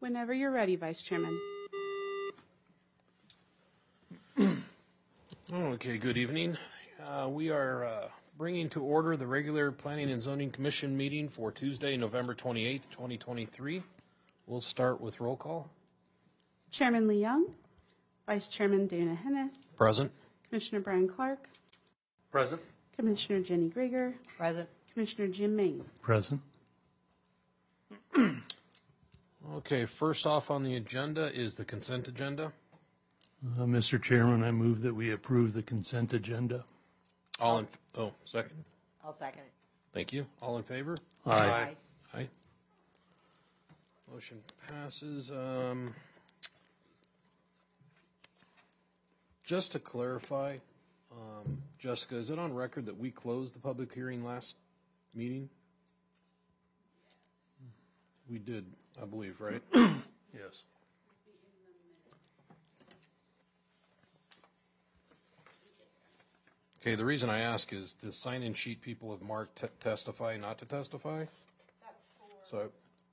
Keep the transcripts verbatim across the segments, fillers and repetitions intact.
Whenever you're ready, Vice Chairman. Okay, good evening. Uh, we are uh, bringing to order the regular Planning and Zoning Commission meeting for Tuesday, November twenty-eighth, twenty twenty-three. We'll start with roll call. Chairman Lee Young, Vice Chairman Dana Hennis, Present. Commissioner Brian Clark, Present. Commissioner Jenny Grieger, Present. Commissioner Jim Main. Present. Okay, first off on the agenda is the consent agenda. Uh, Mister Chairman, I move that we approve the consent agenda. All in, oh, second. I'll second it. Thank you. All in favor? Aye. Aye. Motion passes. Um, just to clarify, um, Jessica, is it on record that we closed the public hearing last meeting? We did, I believe, right? Yes. Okay, the reason I ask is the sign-in sheet people have marked te- testify, not to testify. So,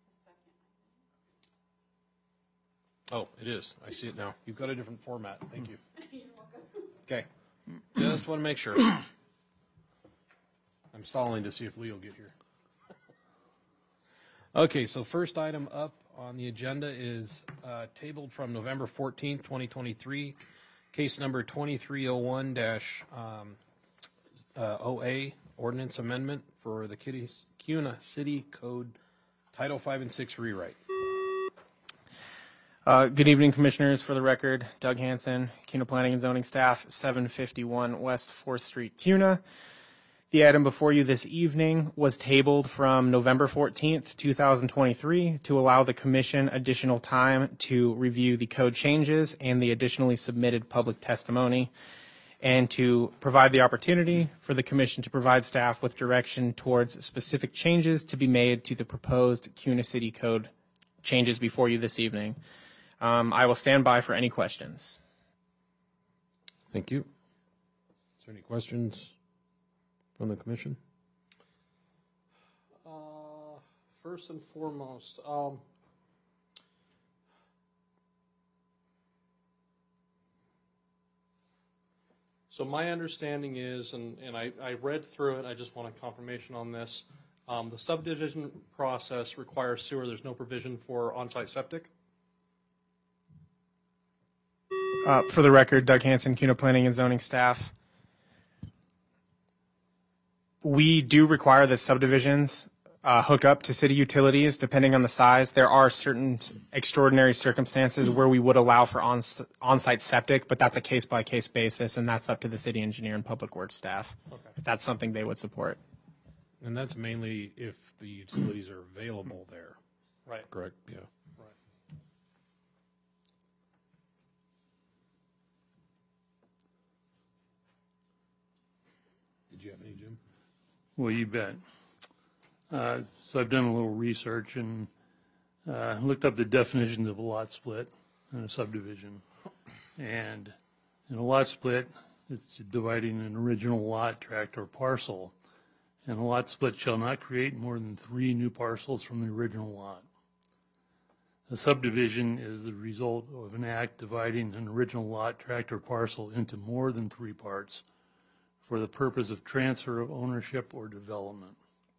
oh, it is. I see it now. You've got a different format. Thank you. Okay, just want to make sure. I'm stalling to see if Lee will get here. Okay, so first item up on the agenda is uh, tabled from November fourteenth, twenty twenty-three, case number twenty-three oh one dash O A, ordinance amendment for the Kuna City Code Title five and six rewrite. Uh, good evening, Commissioners. For the record, Doug Hansen, Kuna Planning and Zoning Staff, seven fifty-one West fourth Street, Kuna. The item before you this evening was tabled from November fourteenth, twenty twenty-three to allow the Commission additional time to review the code changes and the additionally submitted public testimony, and to provide the opportunity for the Commission to provide staff with direction towards specific changes to be made to the proposed Kuna City Code changes before you this evening. Um, I will stand by for any questions. Thank you. Is there any questions from the Commission? Uh, first and foremost, um, so my understanding is, and, and I, I read through it, I just want a confirmation on this, um, the subdivision process requires sewer. There's no provision for on-site septic. Uh, for the record, Doug Hansen, Kuna Planning and Zoning Staff. We do require that subdivisions uh, hook up to city utilities depending on the size. There are certain extraordinary circumstances where we would allow for on, on-site septic, but that's a case-by-case basis, and that's up to the city engineer and public works staff. Okay. If that's something they would support. And that's mainly if the utilities are available there. Right. Correct? Yeah. Right. Did you have any, Jim? Well, you bet. Uh, so I've done a little research and uh, looked up the definitions of a lot split and a subdivision. And in a lot split, it's dividing an original lot, tract, or parcel. And a lot split shall not create more than three new parcels from the original lot. A subdivision is the result of an act dividing an original lot, tract, or parcel into more than three parts for the purpose of transfer of ownership or development.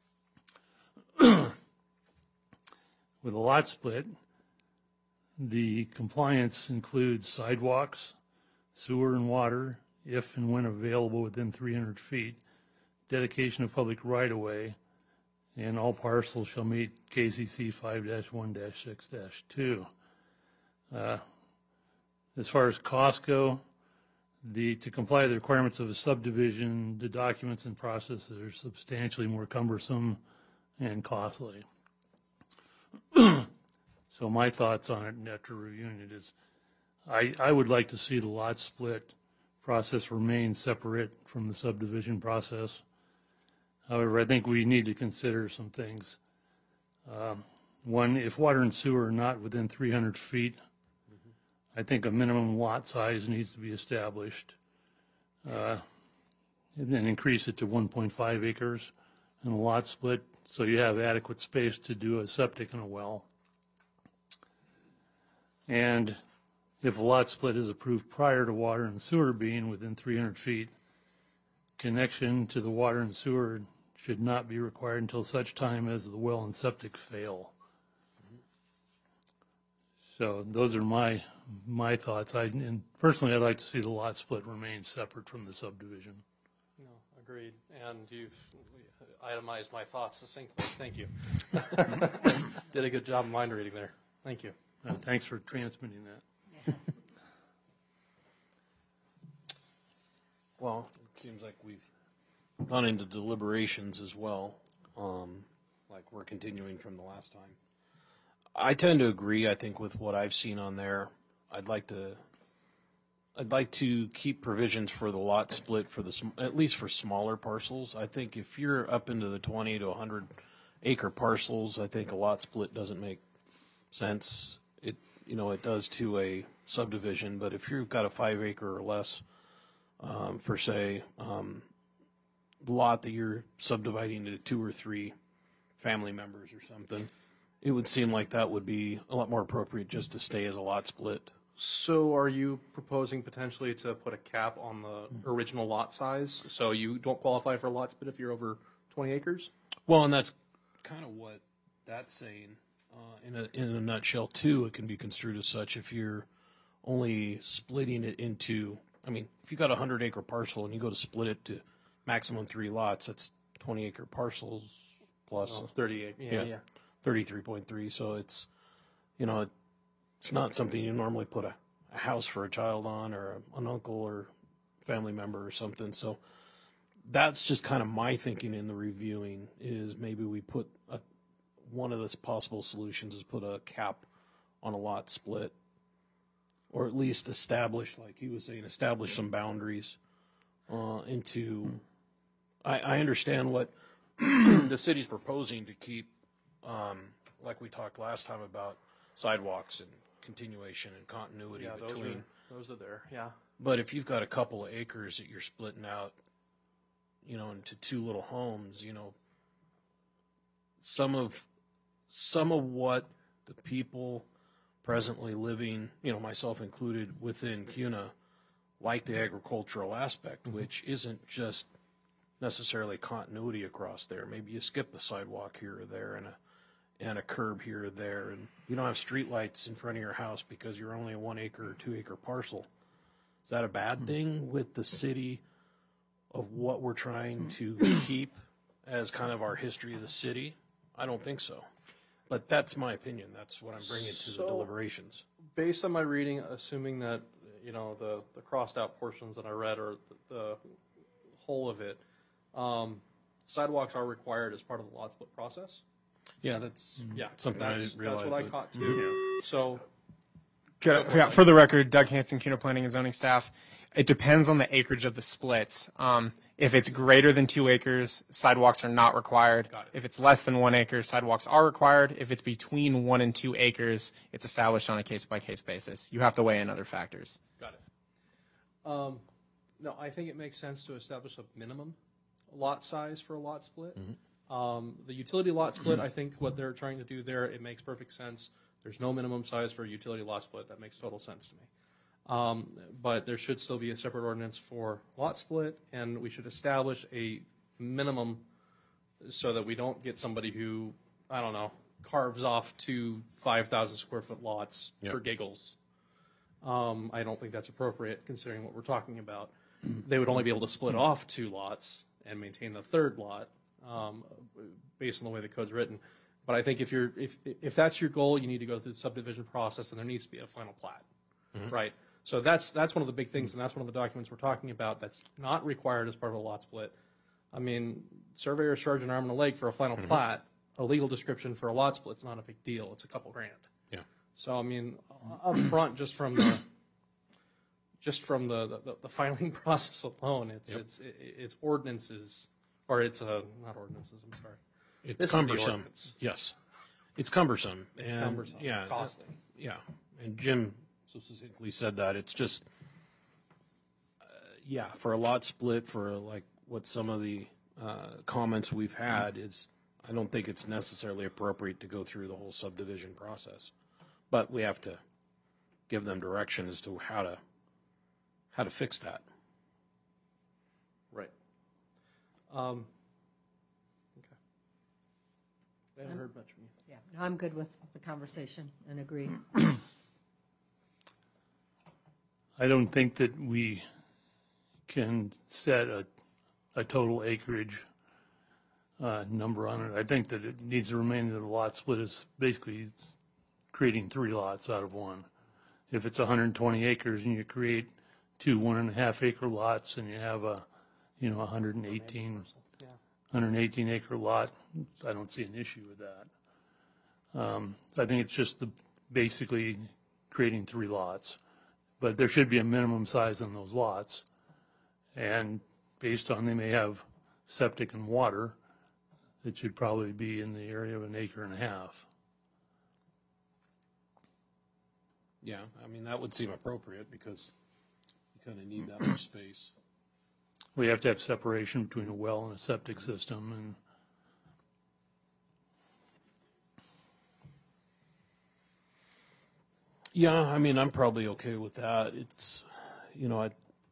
With a lot split, the compliance includes sidewalks, sewer and water, if and when available within three hundred feet, dedication of public right-of-way, and all parcels shall meet K C C five dash one dash six dash two. Uh, as far as costs go, The, to comply with the requirements of a subdivision, the documents and processes are substantially more cumbersome and costly. So my thoughts on it, and after reviewing it, is I, I would like to see the lot split process remain separate from the subdivision process. However, I think we need to consider some things. Um, one, if water and sewer are not within three hundred feet, I think a minimum lot size needs to be established, uh, and then increase it to one point five acres and a lot split so you have adequate space to do a septic and a well. And if a lot split is approved prior to water and sewer being within three hundred feet, connection to the water and sewer should not be required until such time as the well and septic fail. So those are my, my thoughts. I, and personally, I'd like to see the lot split remain separate from the subdivision. No, agreed. And you've itemized my thoughts succinctly. Thank you. Did a good job of mind reading there. Thank you. Uh, thanks for transmitting that. Well, it seems like we've gone into deliberations as well, um, like we're continuing from the last time. I tend to agree, I think, with what I've seen on there. I'd like to, I'd like to keep provisions for the lot split for the, sm- at least for smaller parcels. I think if you're up into the twenty to one hundred acre parcels, I think a lot split doesn't make sense. It, you know, it does to a subdivision, but if you've got a five acre or less, um, for say, um, lot that you're subdividing into two or three family members or something, it would seem like that would be a lot more appropriate just to stay as a lot split. So are you proposing potentially to put a cap on the original lot size? So you don't qualify for a lot split if you're over twenty acres? Well, and that's kind of what that's saying. Uh, in a in a nutshell, too, it can be construed as such if you're only splitting it into, I mean, if you got a hundred acre parcel and you go to split it to maximum three lots, that's twenty acre parcels plus Oh, thirty-eight. Yeah, Yeah. yeah. thirty-three point three. So it's, you know, it, it's not something you normally put a, a house for a child on or a, an uncle or family member or something. So that's just kind of my thinking in the reviewing is maybe we put a, one of the possible solutions is put a cap on a lot split, or at least establish, like he was saying, establish some boundaries uh, into. I, I understand what the city's proposing to keep, um, like we talked last time about sidewalks and continuation and continuity Yeah, those between. are, those are there, yeah. But if you've got a couple of acres that you're splitting out, you know, into two little homes, you know, some of some of what the people presently living, you know, myself included, within CUNA, like the agricultural aspect, which isn't just necessarily continuity across there. Maybe you skip a sidewalk here or there and a and a curb here or there, and you don't have street lights in front of your house because you're only a one acre or two acre parcel. Is that a bad thing with the city of what we're trying to keep as kind of our history of the city? I don't think so. But that's my opinion. That's what I'm bringing to the So- deliberations. Based on my reading, assuming that, you know, the, the crossed out portions that I read or the, the whole of it, um, sidewalks are required as part of the lot split process? Yeah, that's Yeah. something I that's- didn't realize. That's what I but- caught too. So, Could I- yeah, for the record, Doug Hansen, CUNA Planning and Zoning staff. It depends on the acreage of the splits. Um, if it's greater than two acres, sidewalks are not required. Got it. If it's less than one acre, sidewalks are required. If it's between one and two acres, it's established on a case-by-case basis. You have to weigh in other factors. got it. Um, no, I think it makes sense to establish a minimum lot size for a lot split. Um, the utility lot split, I think what they're trying to do there, it makes perfect sense. There's no minimum size for a utility lot split. That makes total sense to me. Um, but there should still be a separate ordinance for lot split, and we should establish a minimum so that we don't get somebody who, I don't know, carves off two five thousand square foot lots Yep. for giggles. Um, I don't think that's appropriate considering what we're talking about. They would only be able to split off two lots and maintain the third lot, um, based on the way the code's written. But I think if you're, if, if that's your goal, you need to go through the subdivision process and there needs to be a final plat, right? So that's, that's one of the big things, and that's one of the documents we're talking about that's not required as part of a lot split. I mean, surveyors charge an arm and a leg for a final plat. A legal description for a lot split's not a big deal. It's a couple grand. Yeah. So, I mean, up front, just from the, just from the, the, the filing process alone, it's, Yep. it's, it's ordinances, or it's, uh, not ordinances, I'm sorry. It's This is the cumbersome. ordinance. Yes. It's cumbersome. It's and, cumbersome, Yeah. costly. Yeah. And Jim so succinctly said that. It's just, uh, yeah, for a lot split, for like what some of the uh, comments we've had is, I don't think it's necessarily appropriate to go through the whole subdivision process. But we have to give them direction as to how to, how to fix that. Right. Um, okay. I haven't heard much from you. Yeah, no, I'm good with the conversation and agree. I don't think that we can set a, a total acreage uh, number on it. I think that it needs to remain that the lot split is basically creating three lots out of one. If it's one hundred twenty acres and you create two one and a half acre lots and you have a, you know, one hundred eighteen, one hundred eighteen acre lot, I don't see an issue with that. Um, I think it's just the basically creating three lots. But there should be a minimum size on those lots. And based on they may have septic and water, it should probably be in the area of an acre and a half. Yeah, I mean, that would seem appropriate because you kind of need that much space. We have to have separation between a well and a septic system. And Yeah, I mean, I'm probably okay with that. It's, you know, I,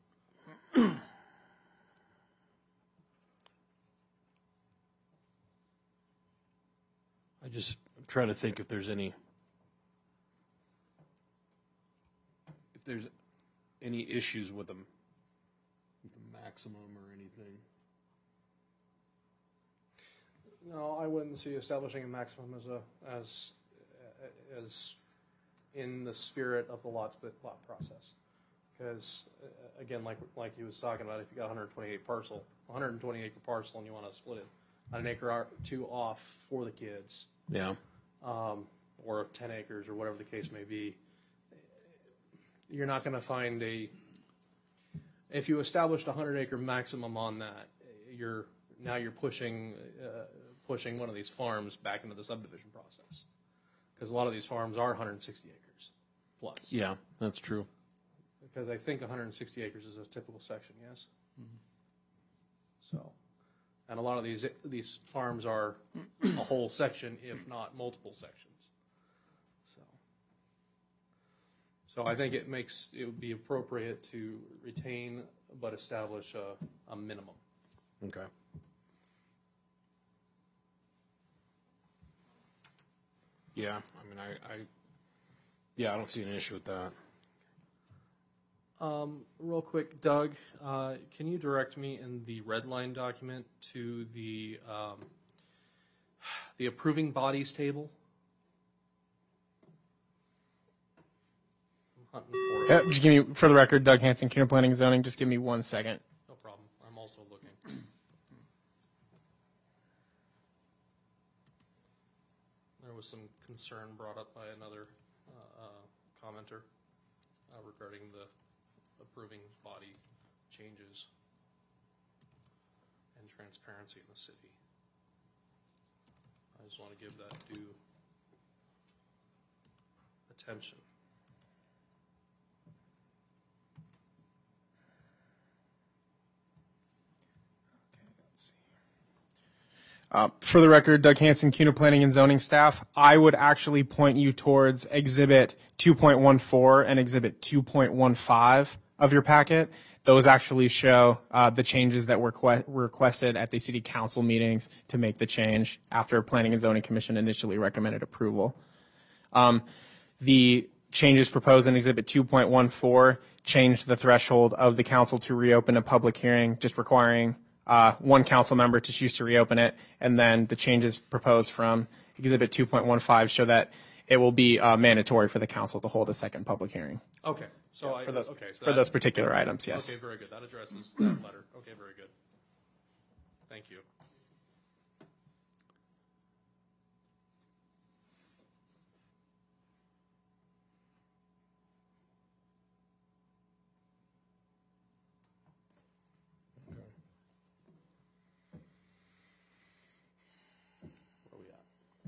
I just, I'm trying to think if there's any, if there's any issues with them, with the maximum or anything. No, I wouldn't see establishing a maximum as a, as, as in the spirit of the lot split plot process. Because, uh, again, like, like he was talking about, if you got one hundred twenty-eight parcel, one hundred twenty acre parcel and you want to split it an acre or two off for the kids, Yeah. um, or ten acres or whatever the case may be, you're not going to find a, if you established a one hundred acre maximum on that, you're, now you're pushing, uh, pushing one of these farms back into the subdivision process. Because a lot of these farms are one hundred sixty acres plus. Yeah, that's true. Because I think one hundred sixty acres is a typical section, yes? Mm-hmm. So, and a lot of these, these farms are a whole section, if not multiple sections. So, so I think it makes, it would be appropriate to retain but establish a, a minimum. Okay. Yeah, I mean, I, I, yeah, I don't see an issue with that. Um, real quick, Doug, uh, can you direct me in the red line document to the um, the approving bodies table? I'm hunting for Uh, it. just give me, for the record, Doug Hanson, CUNA Planning and Zoning. Just give me one second. No problem. I'm also looking. There was some concern brought up by another uh, uh, commenter uh, regarding the approving body changes and transparency in the city. I just want to give that due attention. Uh, for the record, Doug Hanson, CUNA Planning and Zoning staff, I would actually point you towards Exhibit two point one four and Exhibit two point one five of your packet. Those actually show uh, the changes that were que- requested at the city council meetings to make the change after Planning and Zoning Commission initially recommended approval. Um, the changes proposed in Exhibit two point one four changed the threshold of the council to reopen a public hearing, just requiring uh, one council member to choose to reopen it, and then the changes proposed from Exhibit two point one five show that it will be uh, mandatory for the council to hold a second public hearing. Okay, so I, For those, okay, so for that- those particular items, yes. Okay, very good. That addresses that letter. Okay, very good. Thank you. Where we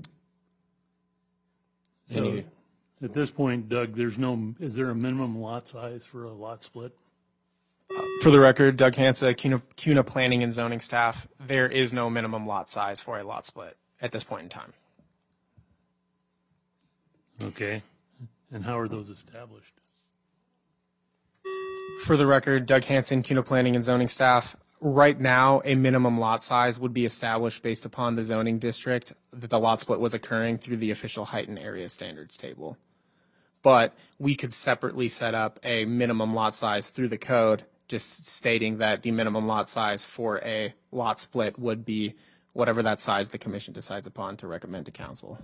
at? so Any- at this point, Doug, there's no, is there a minimum lot size for a lot split? For the record, Doug Hansa, CUNA, CUNA Planning and Zoning staff, there is no minimum lot size for a lot split at this point in time. Okay. And how are those established? For the record, Doug Hansen, CUNA Planning and Zoning staff. Right now, a minimum lot size would be established based upon the zoning district that the lot split was occurring through the official height and area standards table. But we could separately set up a minimum lot size through the code, just stating that the minimum lot size for a lot split would be whatever that size the commission decides upon to recommend to council.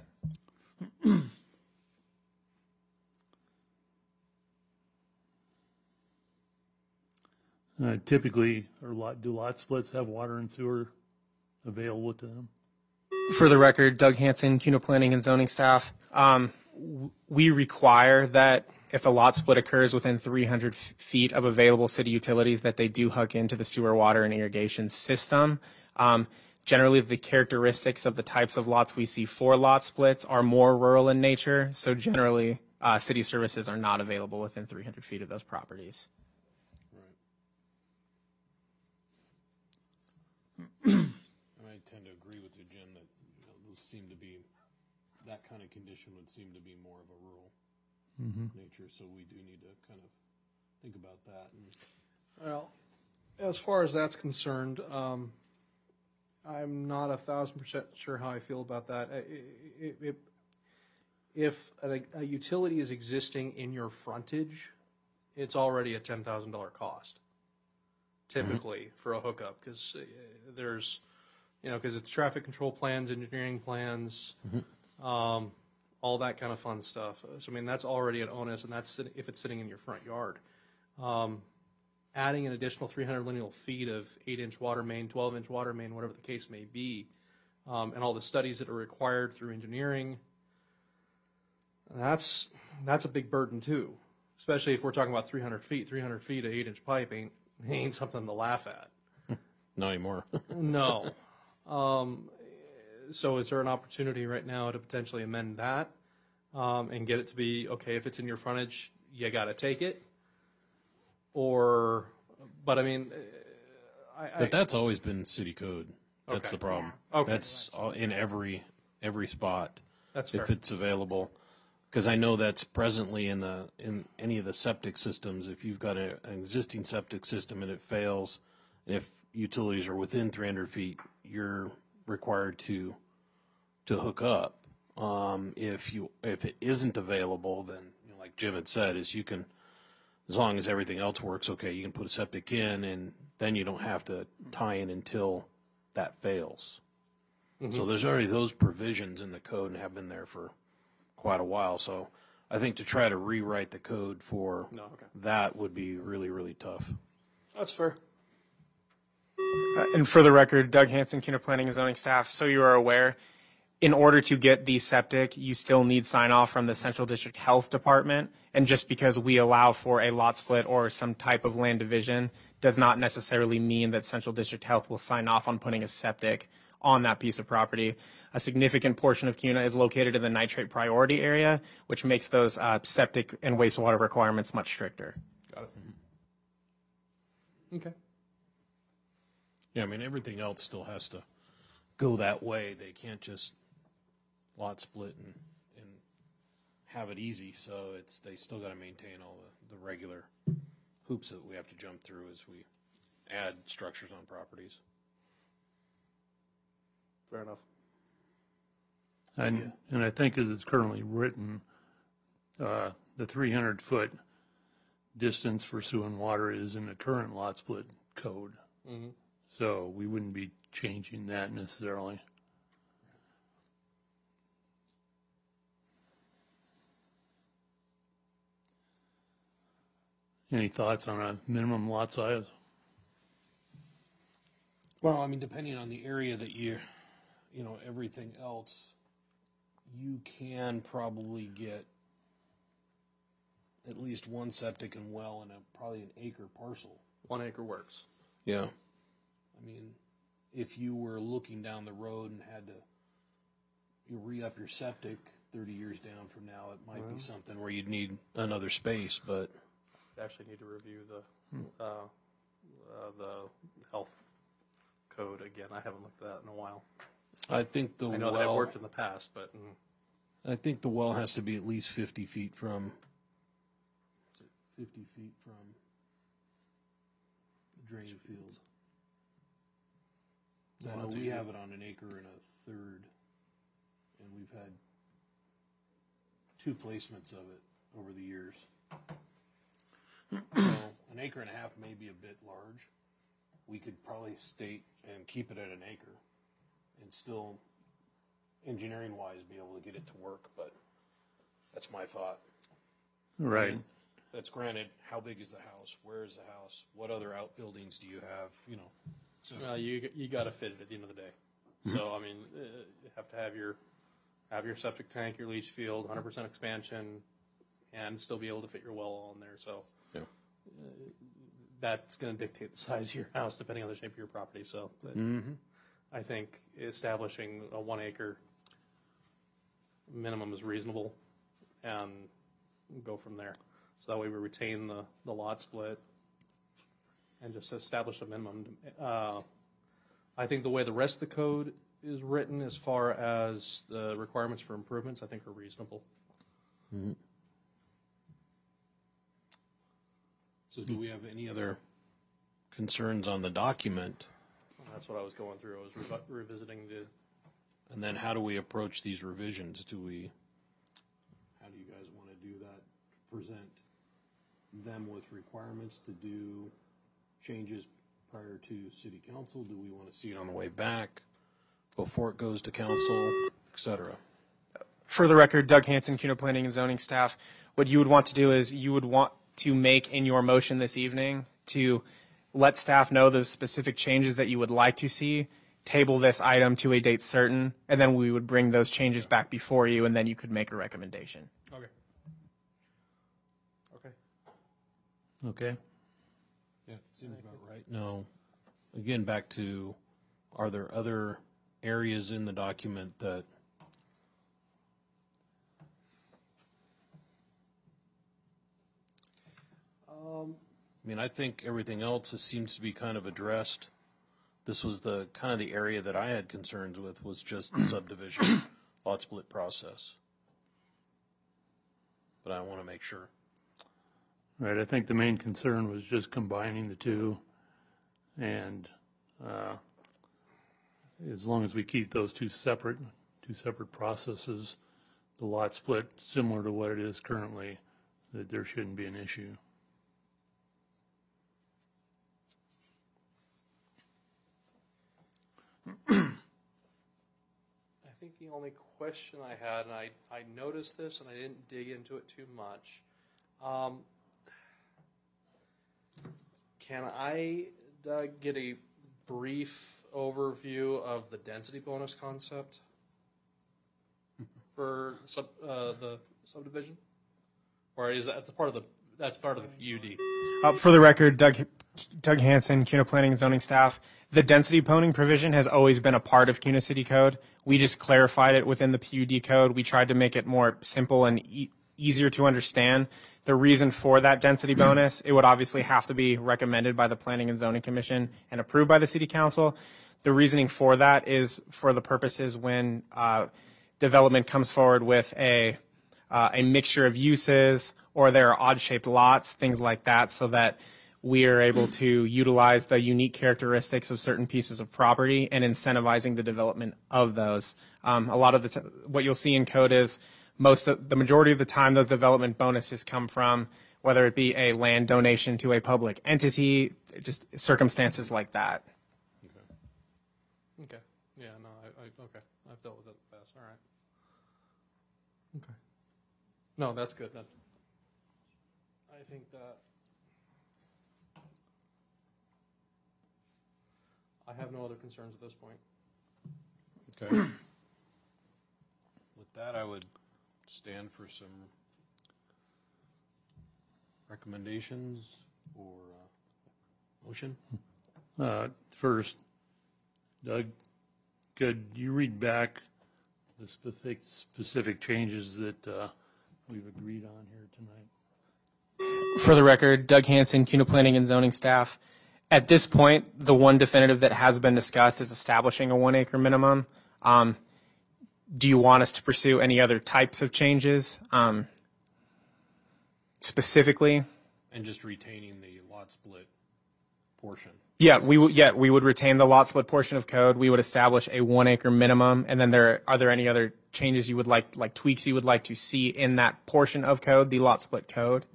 Uh, typically, or lot, do lot splits have water and sewer available to them? For the record, Doug Hansen, CUNA Planning and Zoning staff. Um, w- we require that if a lot split occurs within three hundred f- feet of available city utilities, that they do hook into the sewer, water, and irrigation system. Um, generally, the characteristics of the types of lots we see for lot splits are more rural in nature, so generally, uh, city services are not available within three hundred feet of those properties. I tend to agree with you, Jim, that you know, those seem to be, that kind of condition would seem to be more of a rural nature, so we do need to kind of think about that. And Well, as far as that's concerned, um, I'm not a thousand percent sure how I feel about that. I- I- I- I- If a, a utility is existing in your frontage, it's already a ten thousand dollar cost, typically for a hookup, because there's, you know, because it's traffic control plans, engineering plans, um, all that kind of fun stuff. So I mean, that's already an onus, and that's sit- if it's sitting in your front yard. Um, adding an additional three hundred lineal feet of eight inch water main, twelve inch water main, whatever the case may be, um, and all the studies that are required through engineering, that's that's a big burden too, especially if we're talking about three hundred feet. three hundred feet of eight inch pipe ain't ain't something to laugh at. not anymore. No. Um, so is there an opportunity right now to potentially amend that um, and get it to be, okay, if it's in your frontage, you got to take it? Or, but I mean, I, I, But that's always been city code. That's Okay. the problem. Okay. That's all, in every every spot. That's if fair. it's available, because I know that's presently in the in any of the septic systems. If you've got a, an existing septic system and it fails, if utilities are within three hundred feet, you're required to to hook up. Um, if you if it isn't available, then you know, like Jim had said, is you can, as long as everything else works okay, you can put a septic in, and then you don't have to tie in until that fails. So there's already those provisions in the code and have been there for quite a while. So I think to try to rewrite the code for No, okay. that would be really, really tough. That's fair. Uh, and for the record, Doug Hansen, CUNA Planning and Zoning staff, so you are aware, in order to get the septic, you still need sign off from the Central District Health Department. And just because we allow for a lot split or some type of land division does not necessarily mean that Central District Health will sign off on putting a septic on that piece of property. A significant portion of CUNA is located in the nitrate priority area, which makes those uh, septic and wastewater requirements much stricter. Got it. Okay. Yeah, I mean, everything else still has to go that way. They can't just lot split and, and have it easy. So it's they still got to maintain all the, the regular hoops that we have to jump through as we add structures on properties. Fair enough. And, and I think as it's currently written, uh, the three hundred foot distance for sewer and water is in the current lot split code. So we wouldn't be changing that necessarily. Any thoughts on a minimum lot size? Well, I mean, depending on the area that you, you know, everything else, you can probably get at least one septic and well in a probably an acre parcel. One acre works. Yeah. I mean, if you were looking down the road and had to you re-up your septic thirty years down from now, it might be something where you'd need another space, but Actually need to review the, uh, uh, the health code again. I haven't looked at that in a while. I think the I know well, that I've worked in the past, but mm, I think the well has to be at least fifty feet from, fifty feet from the drain field. I know we have it on an acre and a third, and we've had two placements of it over the years. So an acre and a half may be a bit large. We could probably state and keep it at an acre and still, engineering-wise, be able to get it to work, but that's my thought. Right. That's granted, how big is the house? Where is the house? What other outbuildings do you have? You know, so Uh, you you got to fit it at the end of the day. So I mean, uh, you have to have your have your septic tank, your leach field, one hundred percent expansion, and still be able to fit your well on there. So yeah. uh, that's going to dictate the size of your house depending on the shape of your property. So but Mm-hmm. I think establishing a one acre minimum is reasonable, and go from there. So that way we retain the, the lot split and just establish a minimum. Uh, I think the way the rest of the code is written as far as the requirements for improvements, I think are reasonable. Mm-hmm. So do we have any other concerns on the document? That's what I was going through. I was revi- revisiting the, And then how do we approach these revisions? Do we, how do you guys want to do that? Present them with requirements to do changes prior to city council? Do we want to see it on the way back before it goes to council, et cetera? For the record, Doug Hansen, CUNA Planning and Zoning staff, what you would want to do is you would want to make in your motion this evening to let staff know the specific changes that you would like to see, table this item to a date certain, and then we would bring those changes back before you, and then you could make a recommendation. okay. Okay. Okay. Yeah, seems about right. No, again, back to, are there other areas in the document that Um, I mean, I think everything else is, seems to be kind of addressed. This was the kind of the area that I had concerns with, was just the subdivision lot split process. But I want to make sure. Right, I think the main concern was just combining the two, and uh, as long as we keep those two separate, two separate processes, the lot split similar to what it is currently, that there shouldn't be an issue. I think the only question I had, and I, I noticed this and I didn't dig into it too much. Um, can I, Doug, get a brief overview of the density bonus concept for sub, uh, the subdivision? Or is that that's part of the that's part of the P U D? Uh, for the record, Doug, Doug Hansen, CUNA Planning and Zoning staff, the density boning provision has always been a part of CUNA City Code. We just clarified it within the P U D code. We tried to make it more simple and e- easier to understand. The reason for that density bonus, it would obviously have to be recommended by the Planning and Zoning Commission and approved by the City Council. The reasoning for that is for the purposes when uh, development comes forward with a uh, a mixture of uses, or there are odd-shaped lots, things like that, so that we are able to utilize the unique characteristics of certain pieces of property and incentivizing the development of those. Um, a lot of the t- what you'll see in code is most of, the majority of the time those development bonuses come from whether it be a land donation to a public entity, just circumstances like that. Okay. Yeah. No. I, I. Okay. I've dealt with it in the past. All right. Okay. No, that's good. That. I think that. I have no other concerns at this point. Okay. With that, I would stand for some recommendations or uh, motion. Uh, First, Doug, could you read back the specific, specific changes that uh, we've agreed on here tonight? For the record, Doug Hansen, CUNA Planning and Zoning staff. At this point, the one definitive that has been discussed is establishing a one acre minimum. Um, do you want us to pursue any other types of changes um, specifically? And just retaining the lot split portion. Yeah, we would. Yeah, we would retain the lot split portion of code. We would establish a one acre minimum, and then there are there any other changes you would like, like tweaks you would like to see in that portion of code, the lot split code?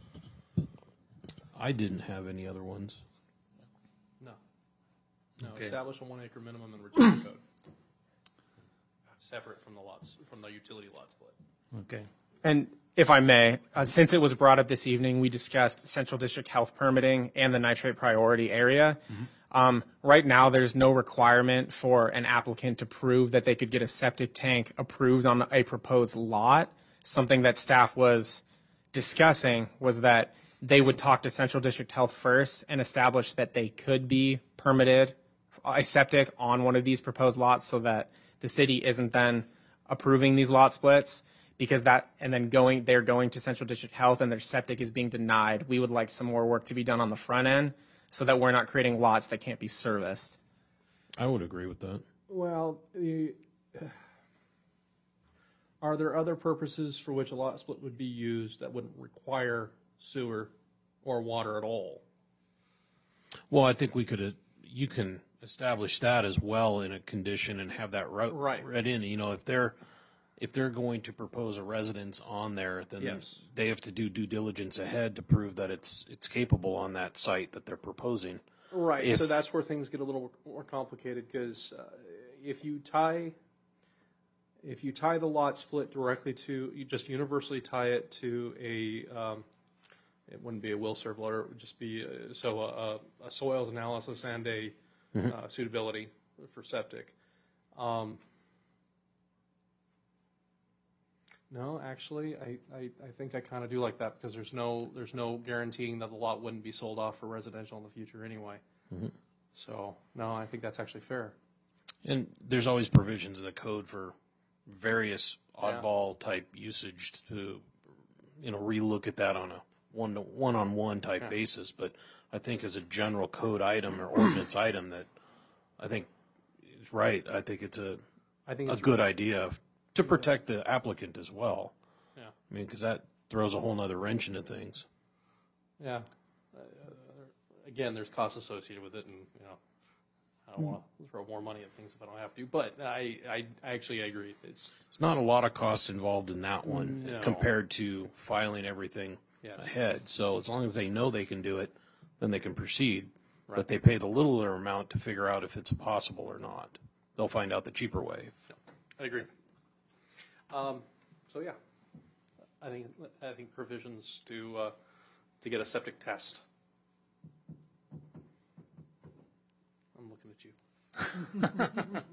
I didn't have any other ones. No. No, Okay. establish a one acre minimum and retain the code. Separate from the lots, from the utility lot split. Okay. And if I may, uh, since it was brought up this evening, we discussed Central District Health permitting and the nitrate priority area. Um, right now, there's no requirement for an applicant to prove that they could get a septic tank approved on a proposed lot. Something that staff was discussing was that they would talk to Central District Health first and establish that they could be permitted a septic on one of these proposed lots, so that the city isn't then approving these lot splits, because that, and then going, they're going to Central District Health and their septic is being denied. We would like some more work to be done on the front end so that we're not creating lots that can't be serviced. I would agree with that. Well, the, are there other purposes for which a lot split would be used that wouldn't require sewer or water at all? Well, I think we could, uh, you can establish that as well in a condition and have that right, Right. right in. You know, if they're, if they're going to propose a residence on there, then Yes. they have to do due diligence ahead to prove that it's, it's capable on that site that they're proposing. Right, If- so that's where things get a little more complicated, because uh, if you tie, if you tie the lot split directly to, you just universally tie it to a, um, it wouldn't be a will serve letter, it would just be, uh, so a, a soils analysis and a uh, suitability for septic. Um, No, actually, I, I, I think I kind of do like that, because there's no, there's no guaranteeing that the lot wouldn't be sold off for residential in the future anyway. So, no, I think that's actually fair. And there's always provisions in the code for various oddball type usage to, you know, relook at that on a one to one on one type Yeah. basis. But I think as a general code item or ordinance item, that I think is right. I think it's a I think a it's good idea to protect the applicant as well. Yeah. I mean, because that throws a whole nother wrench into things. Yeah. Uh, again, there's costs associated with it, and you know, I don't want to throw more money at things if I don't have to. But I, I, I actually agree. It's There's not a lot of cost involved in that one No. compared to filing everything Yes. ahead. So as long as they know they can do it, then they can proceed. Right. But they pay the littler amount to figure out if it's possible or not. They'll find out the cheaper way. I agree. Um, so yeah, I think I think provisions to uh, to get a septic test. I'm looking at you.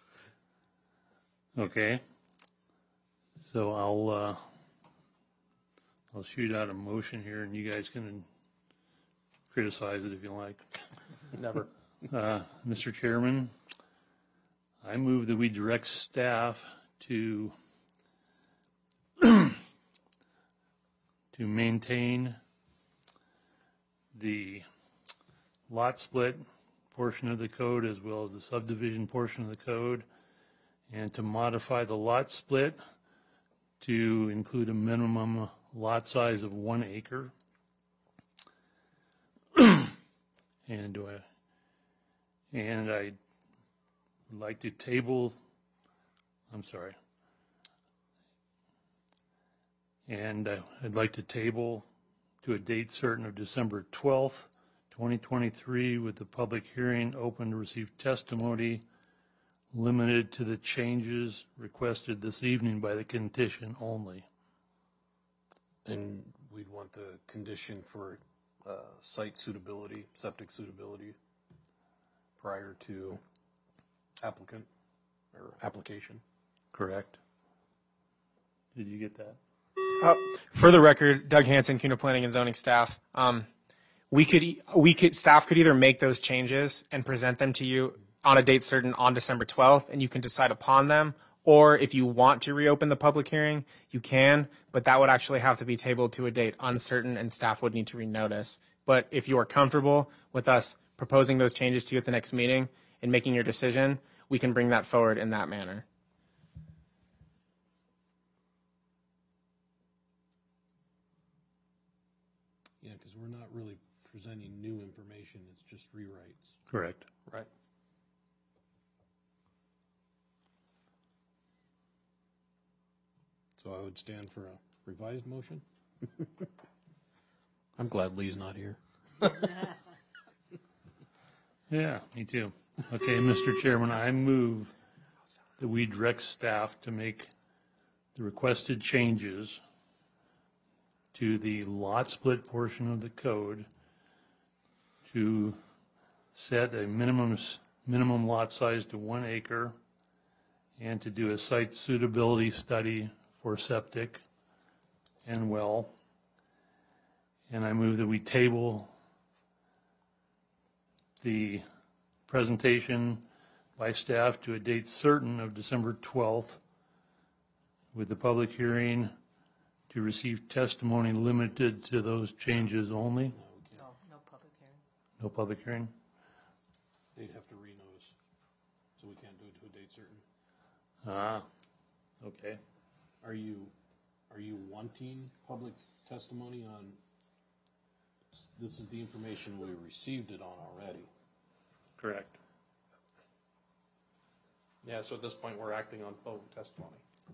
Okay. So I'll, uh, I'll shoot out a motion here, and you guys can criticize it if you like. Never. Uh, Mister Chairman, I move that we direct staff to to maintain the lot split portion of the code as well as the subdivision portion of the code, and to modify the lot split to include a minimum lot size of one acre. And do I, and I would like to table, I'm sorry. And uh, I'd like to table to a date certain of December twelfth, twenty twenty-three, with the public hearing open to receive testimony limited to the changes requested this evening by the condition only. And we'd want the condition for uh, site suitability, septic suitability prior to applicant or application. Correct? Did you get that? Uh, for the record, Doug Hansen, CUNA Planning and Zoning staff. Um, we could, e- we could, staff could either make those changes and present them to you on a date certain on December twelfth, and you can decide upon them. Or if you want to reopen the public hearing, you can, but that would actually have to be tabled to a date uncertain, and staff would need to renotice. But if you are comfortable with us proposing those changes to you at the next meeting and making your decision, we can bring that forward in that manner. because we're not really presenting new information, it's just rewrites. Correct. Right. So I would stand for a revised motion. I'm glad Lee's not here. Yeah, me too. Okay, Mister Chairman, I move that we direct staff to make the requested changes to the lot split portion of the code to set a minimum, s- minimum lot size to one acre and to do a site suitability study for septic and well. And I move that we table the presentation by staff to a date certain of December twelfth with the public hearing to receive testimony limited to those changes only. No, no public hearing. No public hearing? They'd have to renotice, so we can't do it to a date certain. Ah, okay. Are you, are you wanting public testimony on, this is the information we received it on already? Correct. Yeah, so at this point, we're acting on public testimony.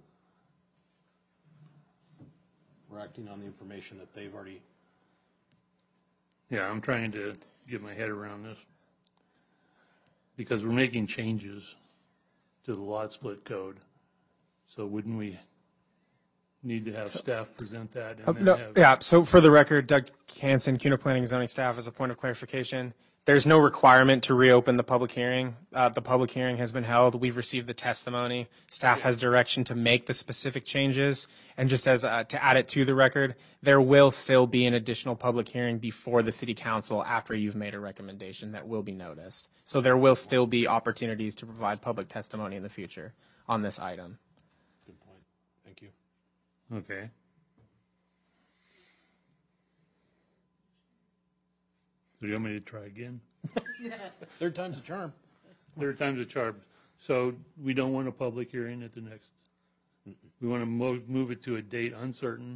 We're acting on the information that they've already, Yeah, I'm trying to get my head around this. Because we're making changes to the lot split code. So wouldn't we need to have staff present that? and Uh, then no, have- yeah, so for the record, Doug Hanson, CUNA Planning and Zoning staff, as a point of clarification, there's no requirement to reopen the public hearing. Uh, the public hearing has been held. We've received the testimony. Staff has direction to make the specific changes. And just as uh, to add it to the record, there will still be an additional public hearing before the city council after you've made a recommendation that will be noticed. So there will still be opportunities to provide public testimony in the future on this item. good point, thank you. Okay. So you want me to try again? Third time's a charm. Third time's a charm. So we don't want a public hearing at the next, we want to move, move it to a date uncertain.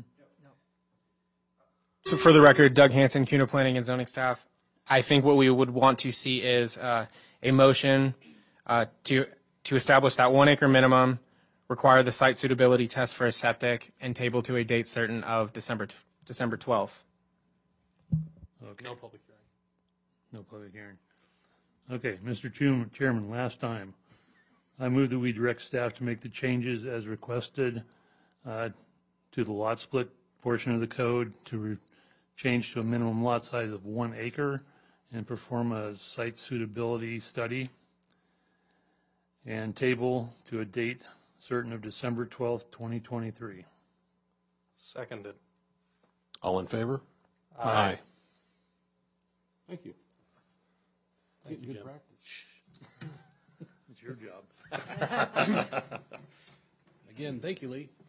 So for the record, Doug Hanson, CUNA Planning and Zoning staff, I think what we would want to see is uh, a motion uh, to to establish that one acre minimum, require the site suitability test for a septic, and table to a date certain of December t- December twelfth. Okay. No public hearing. No public hearing. Okay, Mister Chairman, Chairman, last time, I move that we direct staff to make the changes as requested uh, to the lot split portion of the code to re- change to a minimum lot size of one acre and perform a site suitability study and table to a date certain of December twelfth, twenty twenty-three. Seconded. All in favor? Aye. Thank you. Thank you, Good Jim. practice. It's your job. Again, thank you, Lee.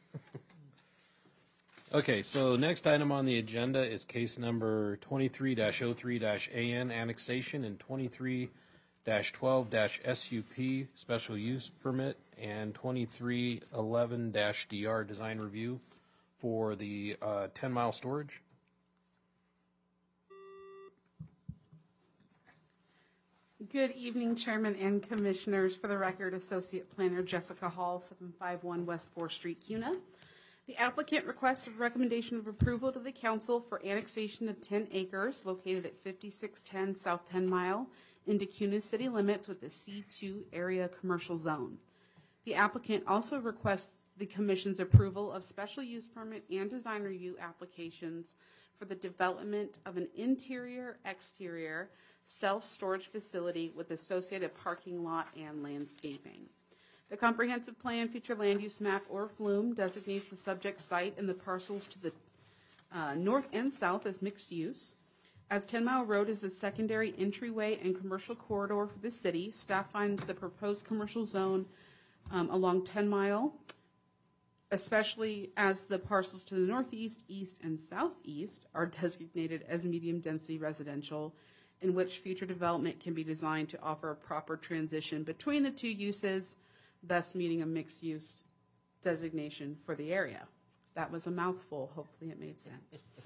Okay, so next item on the agenda is case number twenty-three dash oh three dash A N annexation and twenty-three dash twelve dash S U P special use permit and twenty-three eleven dash D R design review for the uh, ten mile storage. Good evening, Chairman and Commissioners. For the record, Associate Planner Jessica Hall, seven five one West fourth Street, CUNA. The applicant requests a recommendation of approval to the council for annexation of ten acres located at fifty-six ten South ten Mile into CUNA city limits with the C two area commercial zone. The applicant also requests the Commission's approval of special use permit and design review applications for the development of an interior-exterior self-storage facility with associated parking lot and landscaping. The comprehensive plan, future land use map, or FLUME, designates the subject site and the parcels to the uh, north and south as mixed use. As ten Mile Road is a secondary entryway and commercial corridor for the city, staff finds the proposed commercial zone um, along ten Mile, especially as the parcels to the northeast, east, and southeast are designated as medium-density residential, in which future development can be designed to offer a proper transition between the two uses, thus meeting a mixed-use designation for the area. That was a mouthful. Hopefully it made sense.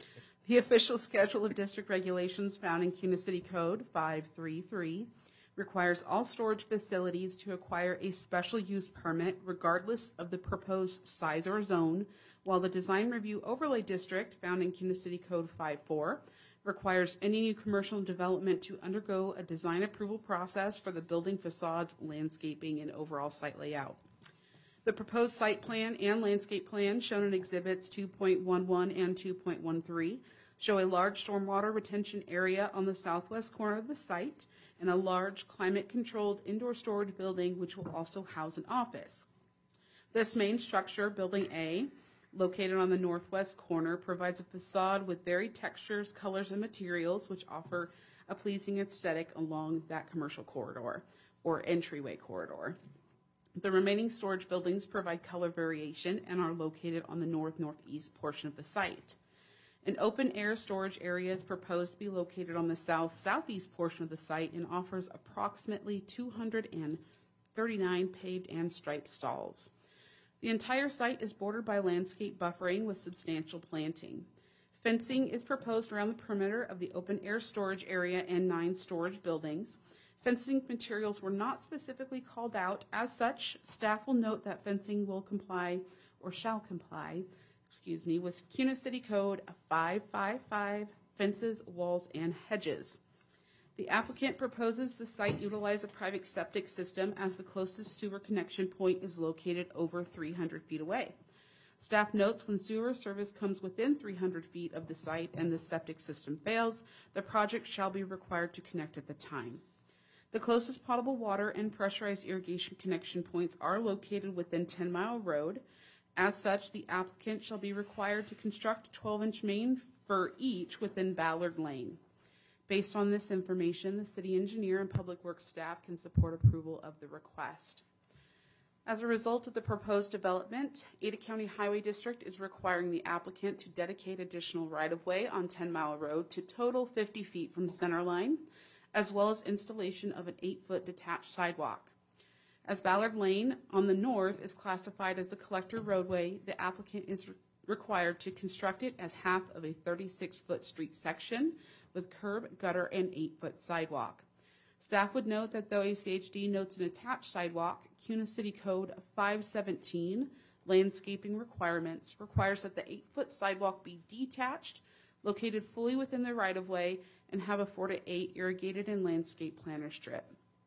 The official schedule of district regulations found in CUNA City Code five thirty-three requires all storage facilities to acquire a special use permit regardless of the proposed size or zone, while the Design Review Overlay District found in CUNA City Code five four requires any new commercial development to undergo a design approval process for the building facades, landscaping, and overall site layout. The proposed site plan and landscape plan shown in Exhibits two point one one and two point one three show a large stormwater retention area on the southwest corner of the site and a large climate-controlled indoor storage building which will also house an office. This main structure, Building A, located on the northwest corner, provides a facade with varied textures, colors, and materials which offer a pleasing aesthetic along that commercial corridor or entryway corridor. The remaining storage buildings provide color variation and are located on the north-northeast portion of the site. An open-air storage area is proposed to be located on the south-southeast portion of the site and offers approximately two hundred thirty-nine paved and striped stalls. The entire site is bordered by landscape buffering with substantial planting. Fencing is proposed around the perimeter of the open-air storage area and nine storage buildings. Fencing materials were not specifically called out. As such, staff will note that fencing will comply or shall comply, excuse me, with CUNA City Code five five five, fences, walls, and hedges. The applicant proposes the site utilize a private septic system as the closest sewer connection point is located over three hundred feet away. Staff notes when sewer service comes within three hundred feet of the site and the septic system fails, the project shall be required to connect at the time. The closest potable water and pressurized irrigation connection points are located within ten mile road. As such, the applicant shall be required to construct a twelve inch main for each within Ballard Lane. Based on this information, the city engineer and public works staff can support approval of the request. As a result of the proposed development, Ada County Highway District is requiring the applicant to dedicate additional right-of-way on ten mile road to total fifty feet from center line, as well as installation of an eight foot detached sidewalk. As Ballard Lane on the north is classified as a collector roadway, the applicant is re- required to construct it as half of a thirty-six foot street section with curb, gutter, and eight foot sidewalk. Staff would note that though A C H D notes an attached sidewalk, CUNA City Code five seventeen, landscaping requirements, requires that the eight foot sidewalk be detached, located fully within the right-of-way, and have a four to eight irrigated and landscape planter strip.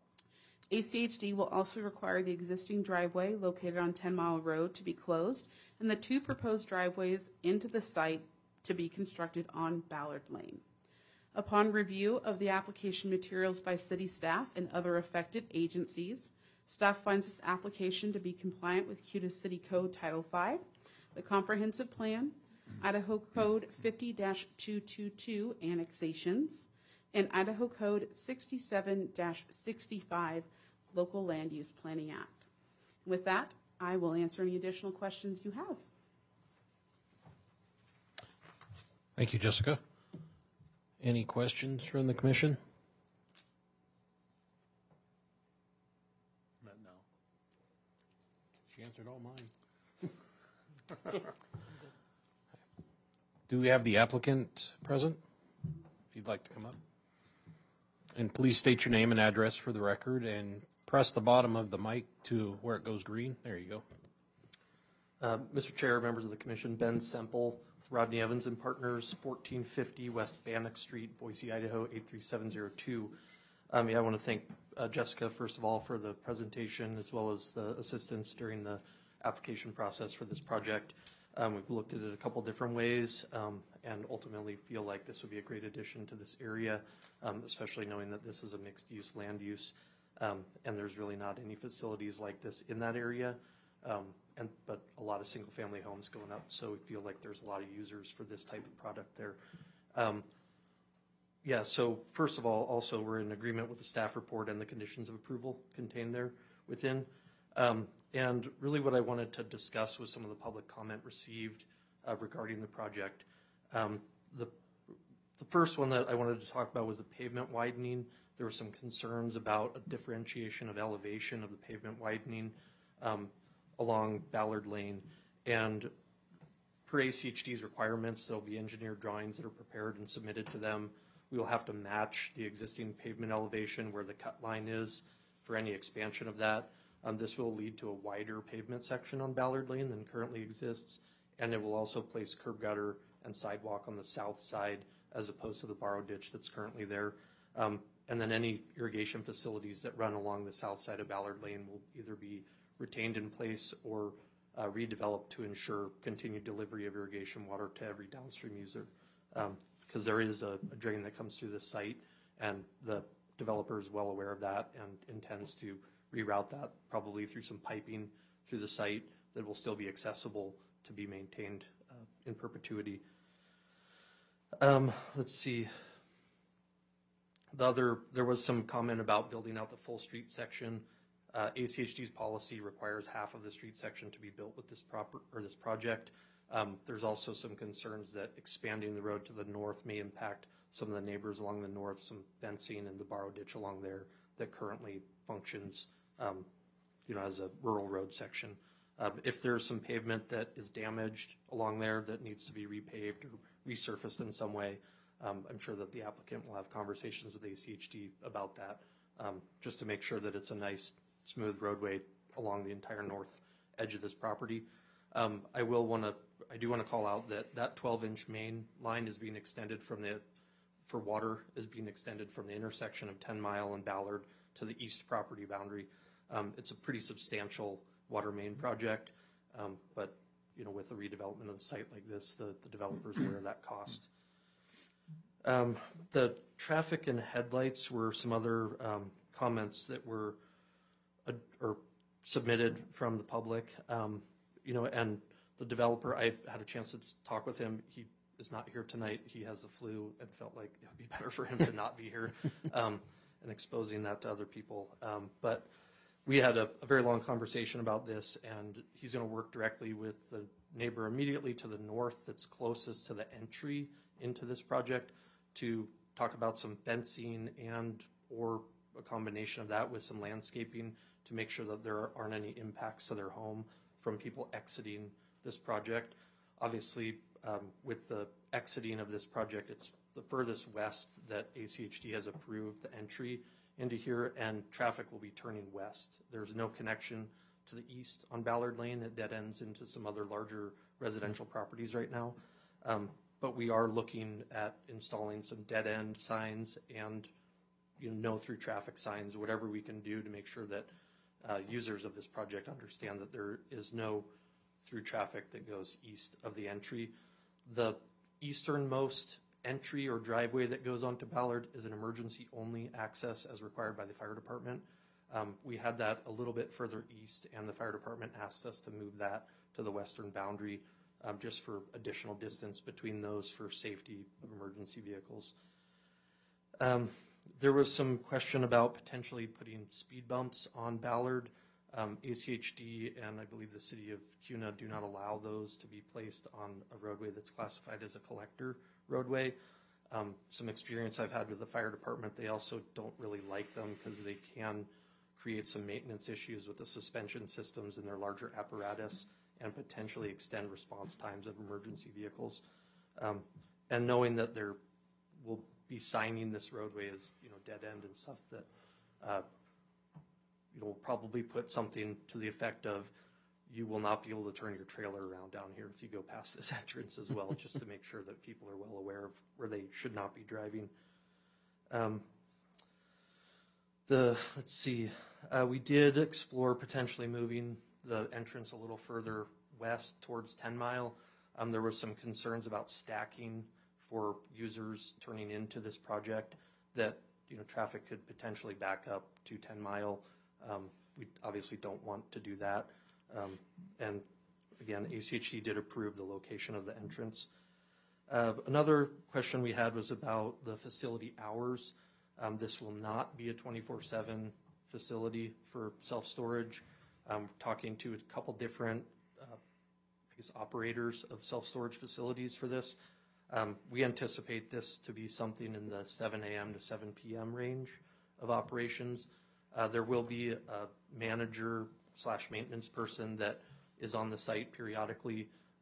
A C H D will also require the existing driveway located on ten mile road to be closed and the two proposed driveways into the site to be constructed on Ballard Lane. Upon review of the application materials by city staff and other affected agencies, staff finds this application to be compliant with CUNA City Code Title five, the Comprehensive Plan, Idaho Code fifty dash two twenty-two annexations, and Idaho Code sixty-seven dash sixty-five Local Land Use Planning Act. With that, I will answer any additional questions you have. Thank you, Jessica. Any questions from the commission? Not now. She answered all mine. Do we have the applicant present? If you'd like to come up. And please state your name and address for the record and press the bottom of the mic to where it goes green. There you go. Uh, Mister Chair, members of the commission, Ben Semple with Rodney Evans and Partners, fourteen fifty West Bannock Street, Boise, Idaho, eight three seven zero two. Um, yeah, I want to thank uh, Jessica, first of all, for the presentation as well as the assistance during the application process for this project. Um, we've looked at it a couple different ways um, and ultimately feel like this would be a great addition to this area, um, especially knowing that this is a mixed-use land use um, and there's really not any facilities like this in that area, um, and but a lot of single-family homes going up, so we feel like there's a lot of users for this type of product there. Um, yeah, so first of all, also we're in agreement with the staff report and the conditions of approval contained there within. Um, and really what I wanted to discuss was some of the public comment received uh, regarding the project. Um, the, the first one that I wanted to talk about was the pavement widening. There were some concerns about a differentiation of elevation of the pavement widening um, along Ballard Lane. And per A C H D's requirements, there'll be engineered drawings that are prepared and submitted to them. We will have to match the existing pavement elevation where the cut line is for any expansion of that. Um, this will lead to a wider pavement section on Ballard Lane than currently exists, and it will also place curb gutter and sidewalk on the south side as opposed to the borrow ditch that's currently there. Um, and then any irrigation facilities that run along the south side of Ballard Lane will either be retained in place or uh, redeveloped to ensure continued delivery of irrigation water to every downstream user. Um, because there is a, a drain that comes through this site, and the developer is well aware of that and intends to reroute that probably through some piping through the site that will still be accessible to be maintained uh, in perpetuity. Um, let's see. The other, there was some comment about building out the full street section. Uh, A C H D's policy requires half of the street section to be built with this proper or this project. Um, there's also some concerns that expanding the road to the north may impact some of the neighbors along the north, some fencing and the borrow ditch along there that currently functions, um, you know, as a rural road section. Um, if there's some pavement that is damaged along there that needs to be repaved or resurfaced in some way, um, I'm sure that the applicant will have conversations with A C H D about that, um, just to make sure that it's a nice, smooth roadway along the entire north edge of this property. Um, I will want to, I do want to call out that that twelve inch main line is being extended from the, for water, is being extended from the intersection of ten mile and Ballard to the east property boundary. Um, it's a pretty substantial water main project, um, but you know, with the redevelopment of the site like this, the, the developers aware of that cost. Um, the traffic and headlights were some other um, comments that were uh, or submitted from the public. Um, You know, and the developer, I had a chance to talk with him. He is not here tonight. He has the flu and felt like it would be better for him to not be here um, and exposing that to other people. Um, but we had a, a very long conversation about this, and he's going to work directly with the neighbor immediately to the north that's closest to the entry into this project to talk about some fencing and or a combination of that with some landscaping to make sure that there aren't any impacts to their home from people exiting this project. Obviously, um, with the exiting of this project, it's the furthest west that A C H D has approved the entry into here, and traffic will be turning west. There's no connection to the east on Ballard Lane. It dead ends into some other larger residential properties right now. Um, but we are looking at installing some dead end signs and you know, no through traffic signs, whatever we can do to make sure that Uh, users of this project understand that there is no through traffic that goes east of the entry. The easternmost entry or driveway that goes onto Ballard is an emergency only access as required by the fire department. Um, we had that a little bit further east, and the fire department asked us to move that to the western boundary um, just for additional distance between those for safety of emergency vehicles. Um, There was some question about potentially putting speed bumps on Ballard. Um, A C H D and I believe the city of Kuna do not allow those to be placed on a roadway that's classified as a collector roadway. Um, some experience I've had with the fire department, they also don't really like them because they can create some maintenance issues with the suspension systems in their larger apparatus and potentially extend response times of emergency vehicles. Um, and knowing that there will be signing this roadway as you know dead end and stuff, that uh, you know will probably put something to the effect of you will not be able to turn your trailer around down here if you go past this entrance as well, just to make sure that people are well aware of where they should not be driving. Um, the let's see, uh, we did explore potentially moving the entrance a little further west towards ten mile. Um, there was some concerns about stacking for users turning into this project, that you know traffic could potentially back up to ten mile. Um, we obviously don't want to do that. Um, and again, A C H D did approve the location of the entrance. Uh, another question we had was about the facility hours. Um, this will not be a twenty-four seven facility for self-storage. Um, talking to a couple different uh, I guess operators of self-storage facilities for this. Um, we anticipate this to be something in the seven a m to seven p m range of operations. Uh, there will be a manager slash maintenance person that is on the site periodically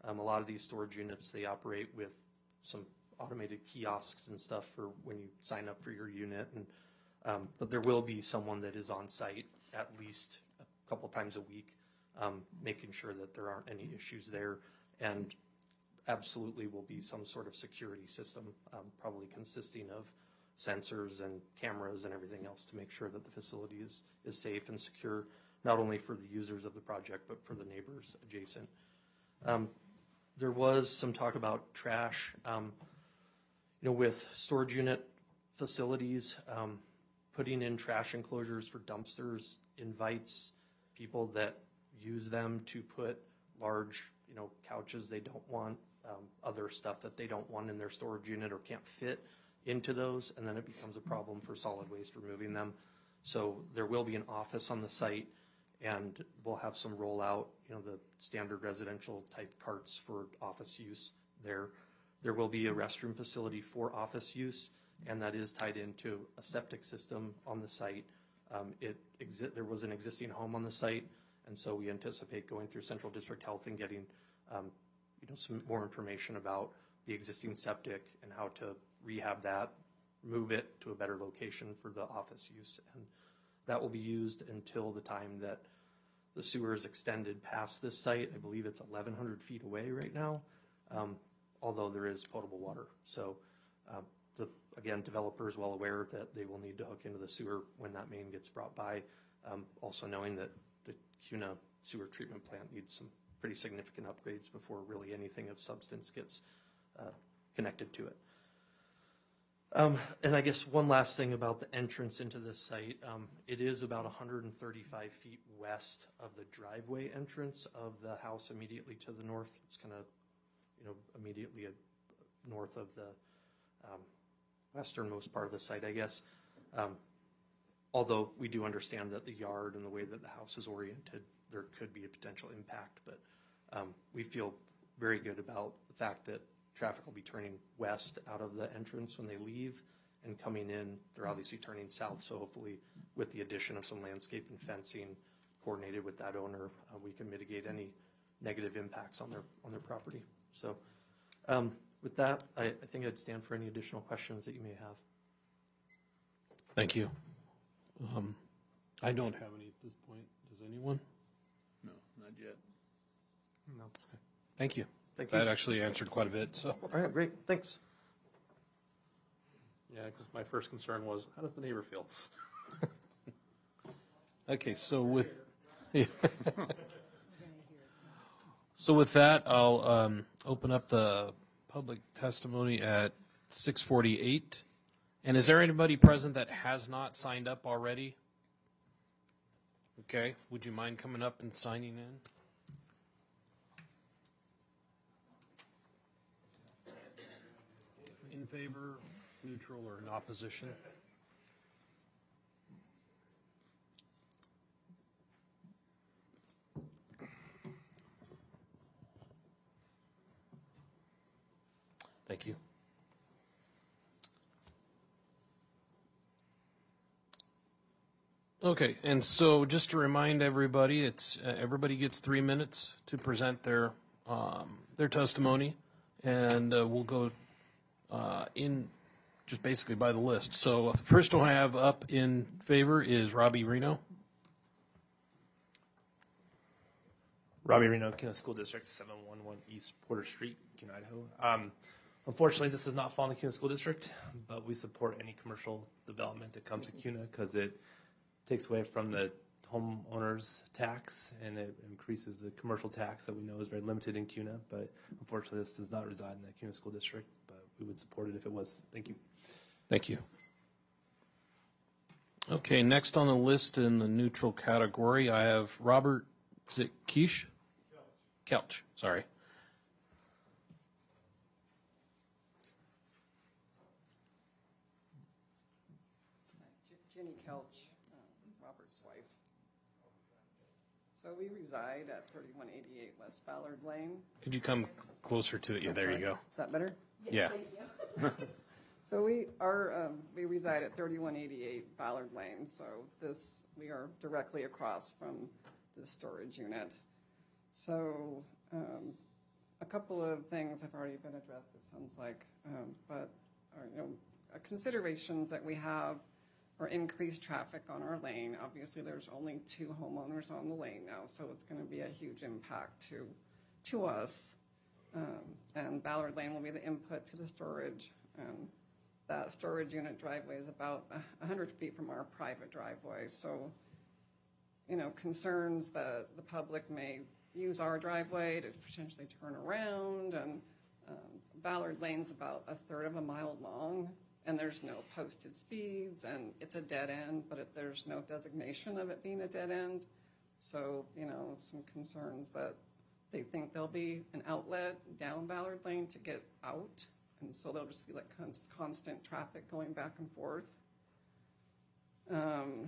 Um, a lot of these storage units, they operate with some automated kiosks and stuff for when you sign up for your unit. And um, but there will be someone that is on site at least a couple times a week, um, making sure that there aren't any issues there. And absolutely will be some sort of security system, um, probably consisting of sensors and cameras and everything else to make sure that the facility is, is safe and secure, not only for the users of the project, but for the neighbors adjacent. Um, there was some talk about trash. Um, you know, with storage unit facilities, um, putting in trash enclosures for dumpsters invites people that use them to put large, you know, couches they don't want, um, other stuff that they don't want in their storage unit or can't fit into those, and then it becomes a problem for solid waste removing them. So there will be an office on the site, and we'll have some rollout, you know, the standard residential type carts for office use there. There will be a restroom facility for office use, and that is tied into a septic system on the site. Um, it exi- there was an existing home on the site, and so we anticipate going through Central District Health and getting um, you know, some more information about the existing septic and how to rehab that, move it to a better location for the office use. And that will be used until the time that the sewer is extended past this site. I believe it's eleven hundred feet away right now, um, although there is potable water. So uh, the, again, developer is well aware that they will need to hook into the sewer when that main gets brought by, um, also knowing that the CUNA sewer treatment plant needs some pretty significant upgrades before really anything of substance gets uh, connected to it. Um, and I guess one last thing about the entrance into this site, um, it is about one hundred thirty-five feet west of the driveway entrance of the house immediately to the north. It's kind of, you know, immediately a, north of the um, westernmost part of the site, I guess. Um, although we do understand that the yard and the way that the house is oriented, there could be a potential impact, but um, we feel very good about the fact that traffic will be turning west out of the entrance when they leave, and coming in, they're obviously turning south. So hopefully with the addition of some landscape and fencing coordinated with that owner, uh, we can mitigate any negative impacts on their on their property. So um, with that, I, I think I'd stand for any additional questions that you may have. Thank you. Um, I don't have any at this point. Does anyone? No, not yet. No. Thank you. Thank you. That actually answered quite a bit, so. All right, great, thanks. Yeah, because my first concern was, how does the neighbor feel? Okay, so with, so with that, I'll um, open up the public testimony at six forty-eight. And is there anybody present that has not signed up already? Okay, would you mind coming up and signing in? In favor, neutral, or in opposition? Thank you. Okay, and so just to remind everybody, it's uh, everybody gets three minutes to present their um, their testimony, and uh, we'll go uh, in just basically by the list. So first one I have up in favor is Robbie Reno. Robbie Reno, CUNA School District, seven one one East Porter Street, CUNA, Idaho. Um, unfortunately, this does not fall in the CUNA School District, but we support any commercial development that comes to CUNA because it takes away from the homeowner's tax and it increases the commercial tax that we know is very limited in CUNA. But unfortunately, this does not reside in the CUNA School District, but we would support it if it was. Thank you. Thank you. Okay, next on the list in the neutral category, I have Robert, is it Keish? Kelch, sorry. Jenny Kelch, uh, Robert's wife. So we reside at thirty-one eighty-eight West Ballard Lane. Could you come closer to it? Yeah, there you go. Is that better? Yeah. So we are, um, we reside at thirty-one eighty-eight Ballard Lane. So this, we are directly across from the storage unit. So um, a couple of things have already been addressed, it sounds like, um, but, uh, you know, uh, considerations that we have are increased traffic on our lane. Obviously, there's only two homeowners on the lane now, so it's going to be a huge impact to, to us. Um, and Ballard Lane will be the input to the storage. And that storage unit driveway is about one hundred feet from our private driveway. So, you know, concerns that the public may use our driveway to potentially turn around. And um, Ballard Lane's about a third of a mile long, and there's no posted speeds, and it's a dead end, but it, there's no designation of it being a dead end. So, you know, some concerns that they think there'll be an outlet down Ballard Lane to get out, and so there'll just be like const- constant traffic going back and forth. Um,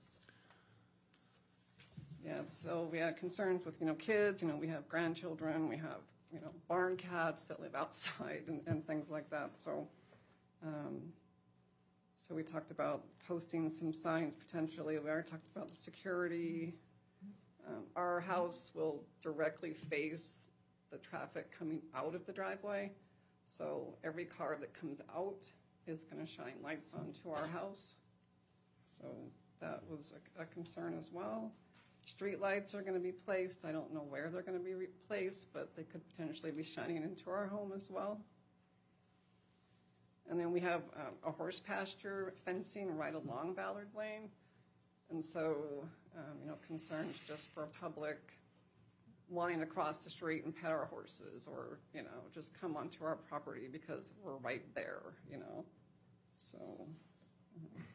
yeah, so we have concerns with, you know, kids, you know, we have grandchildren, we have, you know, barn cats that live outside and, and things like that. So, um, so we talked about posting some signs potentially. We already talked about the security. Um, our house will directly face the traffic coming out of the driveway. So every car that comes out is going to shine lights onto our house. So that was a, a concern as well. Street lights are going to be placed. I don't know where they're going to be replaced, but they could potentially be shining into our home as well. And then we have um, a horse pasture fencing right along Ballard Lane. And so, um, you know, concerns just for public wanting to cross the street and pet our horses, or, you know, just come onto our property because we're right there, you know. So um,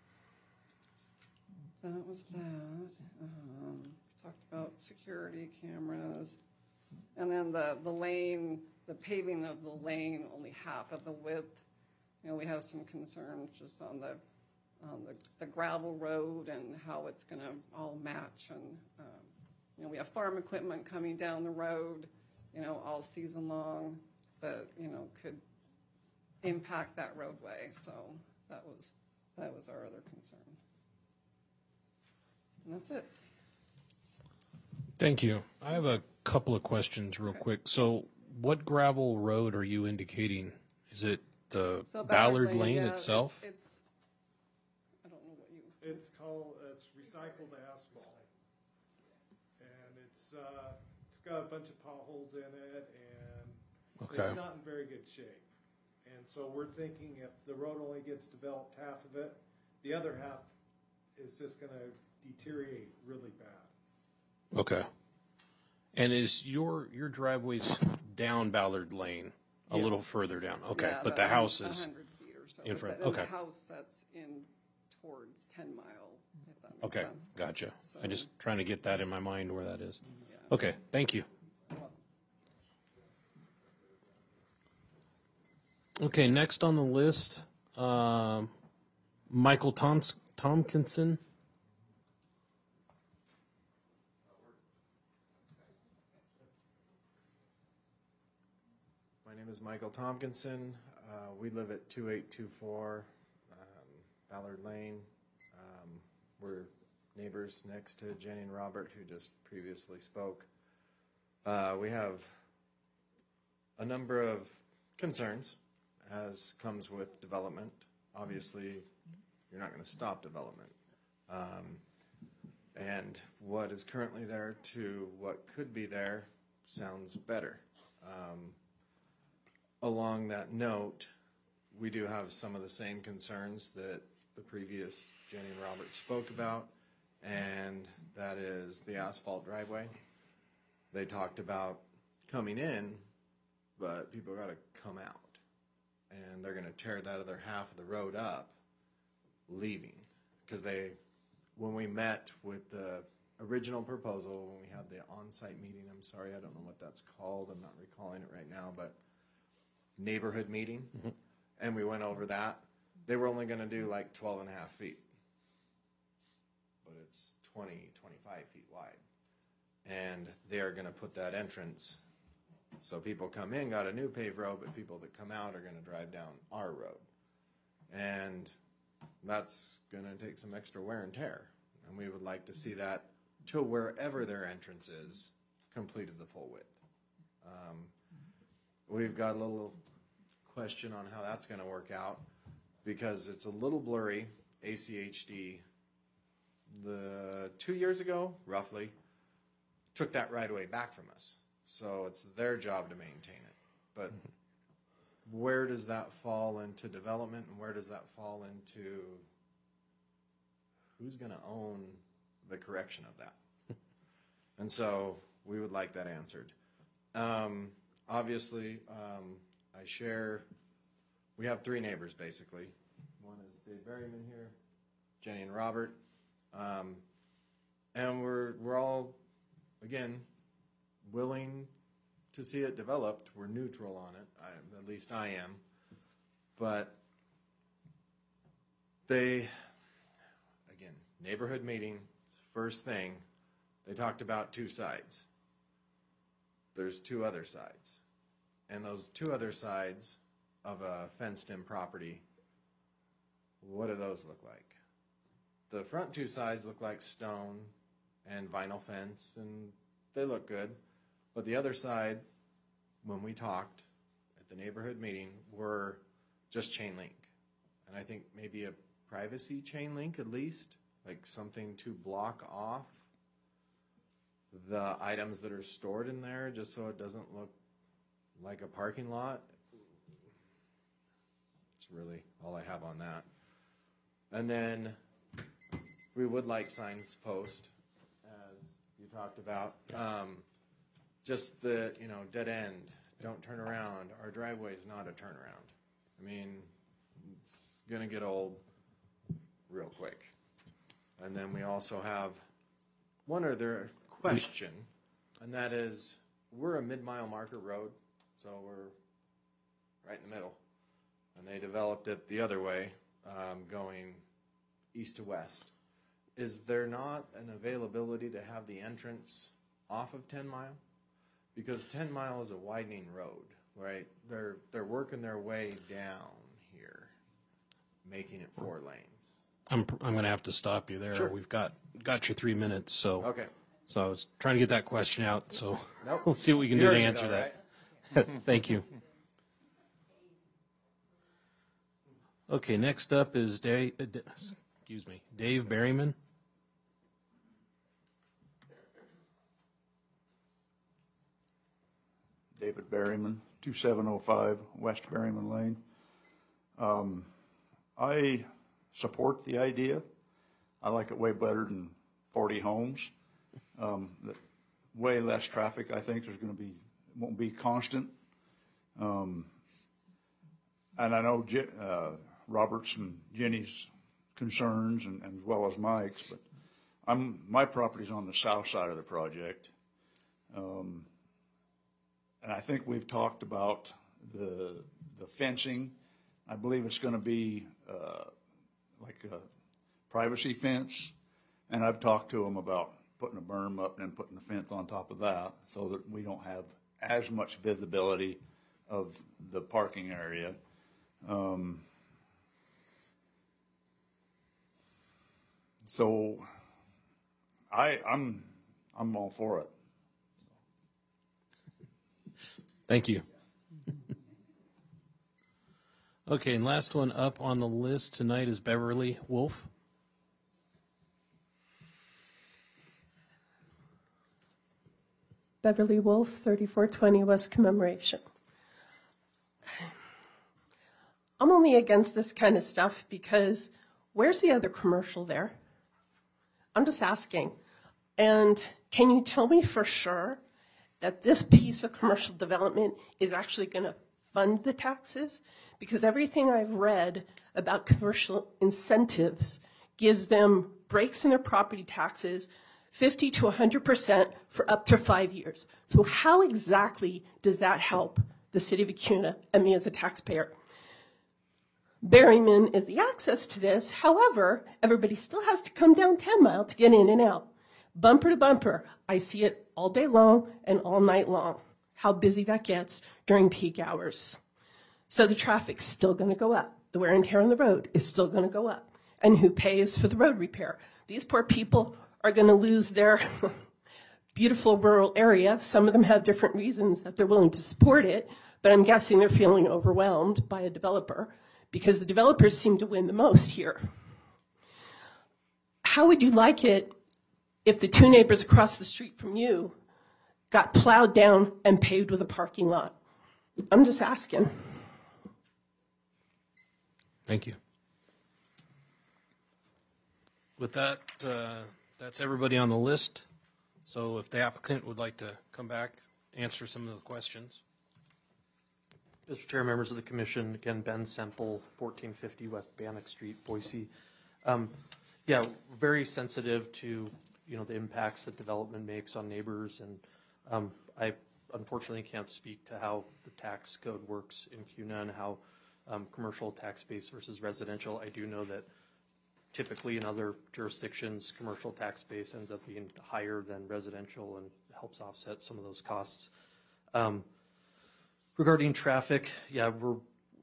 that was that. Um, we talked about security cameras. And then the, the lane, the paving of the lane, only half of the width. You know, we have some concerns just on the on the, the gravel road and how it's going to all match. And, um, you know, we have farm equipment coming down the road, you know, all season long that, you know, could impact that roadway. So that was, that was our other concern. And that's it. Thank you. I have a couple of questions real Okay. quick. So what gravel road are you indicating? Is it the So Ballard Lane yeah, itself? It's, it's, I don't know what you. It's called, it's recycled asphalt. And it's, uh, it's got a bunch of potholes in it, and Okay. it's not in very good shape. And so we're thinking if the road only gets developed half of it, the other half is just gonna deteriorate really bad. Okay. And is your, your driveway's down Ballard Lane? A little Yes. further down? Okay, Yeah, but about the house a is, hundred feet or so. in But front- the- and okay. the house sets in towards Ten Mile, if that makes okay, sense. gotcha. So- I'm just trying to get that in my mind where that is. Yeah. Okay, thank you. Okay, next on the list, um, Michael Toms- Tompkinson. My name is Michael Tompkinson. Uh, we live at two eight two four um, Ballard Lane. Um, we're neighbors next to Jenny and Robert, who just previously spoke. Uh, we have a number of concerns, as comes with development. Obviously, you're not going to stop development. Um, and what is currently there to what could be there sounds better. Um, Along that note, we do have some of the same concerns that the previous Jenny and Robert spoke about, and that is the asphalt driveway. They talked about coming in, but people got to come out, and they're going to tear that other half of the road up, leaving, because they, when we met with the original proposal, when we had the on-site meeting, I'm sorry, I don't know what that's called, I'm not recalling it right now, but neighborhood meeting, mm-hmm. and we went over that. They were only going to do like twelve and a half feet, but it's twenty, twenty-five feet wide. And they're going to put that entrance, so people come in, got a new paved road, but people that come out are going to drive down our road. And that's going to take some extra wear and tear. And we would like to see that to wherever their entrance is, completed the full width. Um, we've got a little question on how that's going to work out because it's a little blurry, A C H D. The two years ago, roughly, took that right away back from us. So it's their job to maintain it. But where does that fall into development, and where does that fall into who's going to own the correction of that? And so we would like that answered. Um, obviously, um, I share, we have three neighbors basically. One is Dave Berryman here, Jenny and Robert. Um, and we're, we're all, again, willing to see it developed. We're neutral on it, I, at least I am. But they, again, neighborhood meeting, first thing, they talked about two sides. There's two other sides. And those two other sides of a fenced-in property, what do those look like? The front two sides look like stone and vinyl fence, and they look good. But the other side, when we talked at the neighborhood meeting, were just chain link. And I think maybe a privacy chain link at least, like something to block off the items that are stored in there just so it doesn't look like a parking lot. That's really all I have on that. And then we would like signs post, as you talked about. Um, just the, you know, dead end, don't turn around. Our driveway is not a turnaround. I mean, it's going to get old real quick. And then we also have one other question, and that is, we're a mid-mile marker road, so we're right in the middle. And they developed it the other way, um, going east to west. Is there not an availability to have the entrance off of ten mile? Because ten mile is a widening road, right? They're, they're working their way down here, making it four lanes. I'm, I'm going to have to stop you there. Sure. We've got, got your three minutes, so. Okay. So I was trying to get that question out, so Nope. we'll see what we can You do to heard me answer though, that. Thank you. Okay, next up is Dave, uh, D- excuse me, Dave Berryman. David Berryman, two seven oh five West Berryman Lane. Um, I support the idea. I like it way better than forty homes. Um, that way less traffic. I think there's going to be, won't be constant. Um, and I know Je- uh, Robert's and Jenny's concerns, and, and as well as Mike's, but I'm my property's on the south side of the project. Um, And I think we've talked about the the fencing. I believe it's going to be uh, like a privacy fence, and I've talked to them about putting a berm up and then putting a fence on top of that so that we don't have as much visibility of the parking area. Um, so I, I'm I'm all for it. Thank you. Okay, and last one up on the list tonight is Beverly Wolf. Beverly Wolf, thirty-four twenty West Commemoration. I'm only against this kind of stuff because where's the other commercial there? I'm just asking. And can you tell me for sure that this piece of commercial development is actually going to fund the taxes? Because everything I've read about commercial incentives gives them breaks in their property taxes, fifty to one hundred percent for up to five years. So how exactly does that help the city of Acuna and me as a taxpayer? Berryman is the access to this. However, everybody still has to come down ten mile to get in and out. Bumper to bumper. I see it all day long and all night long, how busy that gets during peak hours. So the traffic's still going to go up. The wear and tear on the road is still going to go up. And who pays for the road repair? These poor people are going to lose their beautiful rural area. Some of them have different reasons that they're willing to support it, but I'm guessing they're feeling overwhelmed by a developer because the developers seem to win the most here. How would you like it if the two neighbors across the street from you got plowed down and paved with a parking lot? I'm just asking. Thank you. With that, uh, that's everybody on the list. So if the applicant would like to come back, answer some of the questions. Mister Chair, members of the commission, again, Ben Semple, fourteen fifty West Bannock Street, Boise. Um, yeah, very sensitive to, you know, the impacts that development makes on neighbors, and um, I unfortunately can't speak to how the tax code works in C U N A and how um, commercial tax base versus residential. I do know that typically in other jurisdictions, commercial tax base ends up being higher than residential and helps offset some of those costs. Um, regarding traffic, yeah, we're,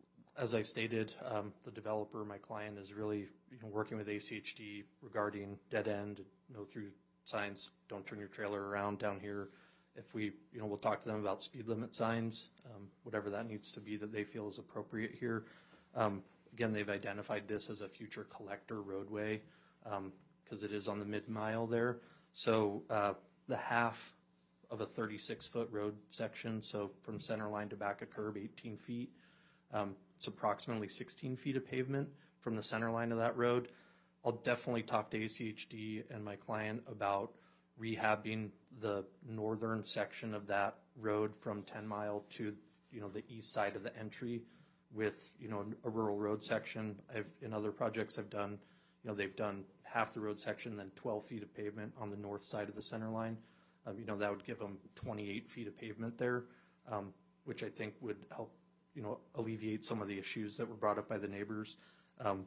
as I stated, um, the developer, my client, is really you know, working with A C H D regarding dead end, no through signs, don't turn your trailer around down here. If we, you know, we'll talk to them about speed limit signs, um, whatever that needs to be that they feel is appropriate here. Um, Again, they've identified this as a future collector roadway because um, it is on the mid-mile there. So uh, the half of a thirty-six foot road section, so from center line to back of curb, eighteen feet. Um, it's approximately sixteen feet of pavement from the center line of that road. I'll definitely talk to A C H D and my client about rehabbing the northern section of that road from ten mile to, you know, the east side of the entry, with, you know, a rural road section. I've, in other projects I've done, you know, they've done half the road section, then twelve feet of pavement on the north side of the center line. Um, you know, that would give them twenty-eight feet of pavement there, um, which I think would help, you know, alleviate some of the issues that were brought up by the neighbors. Um,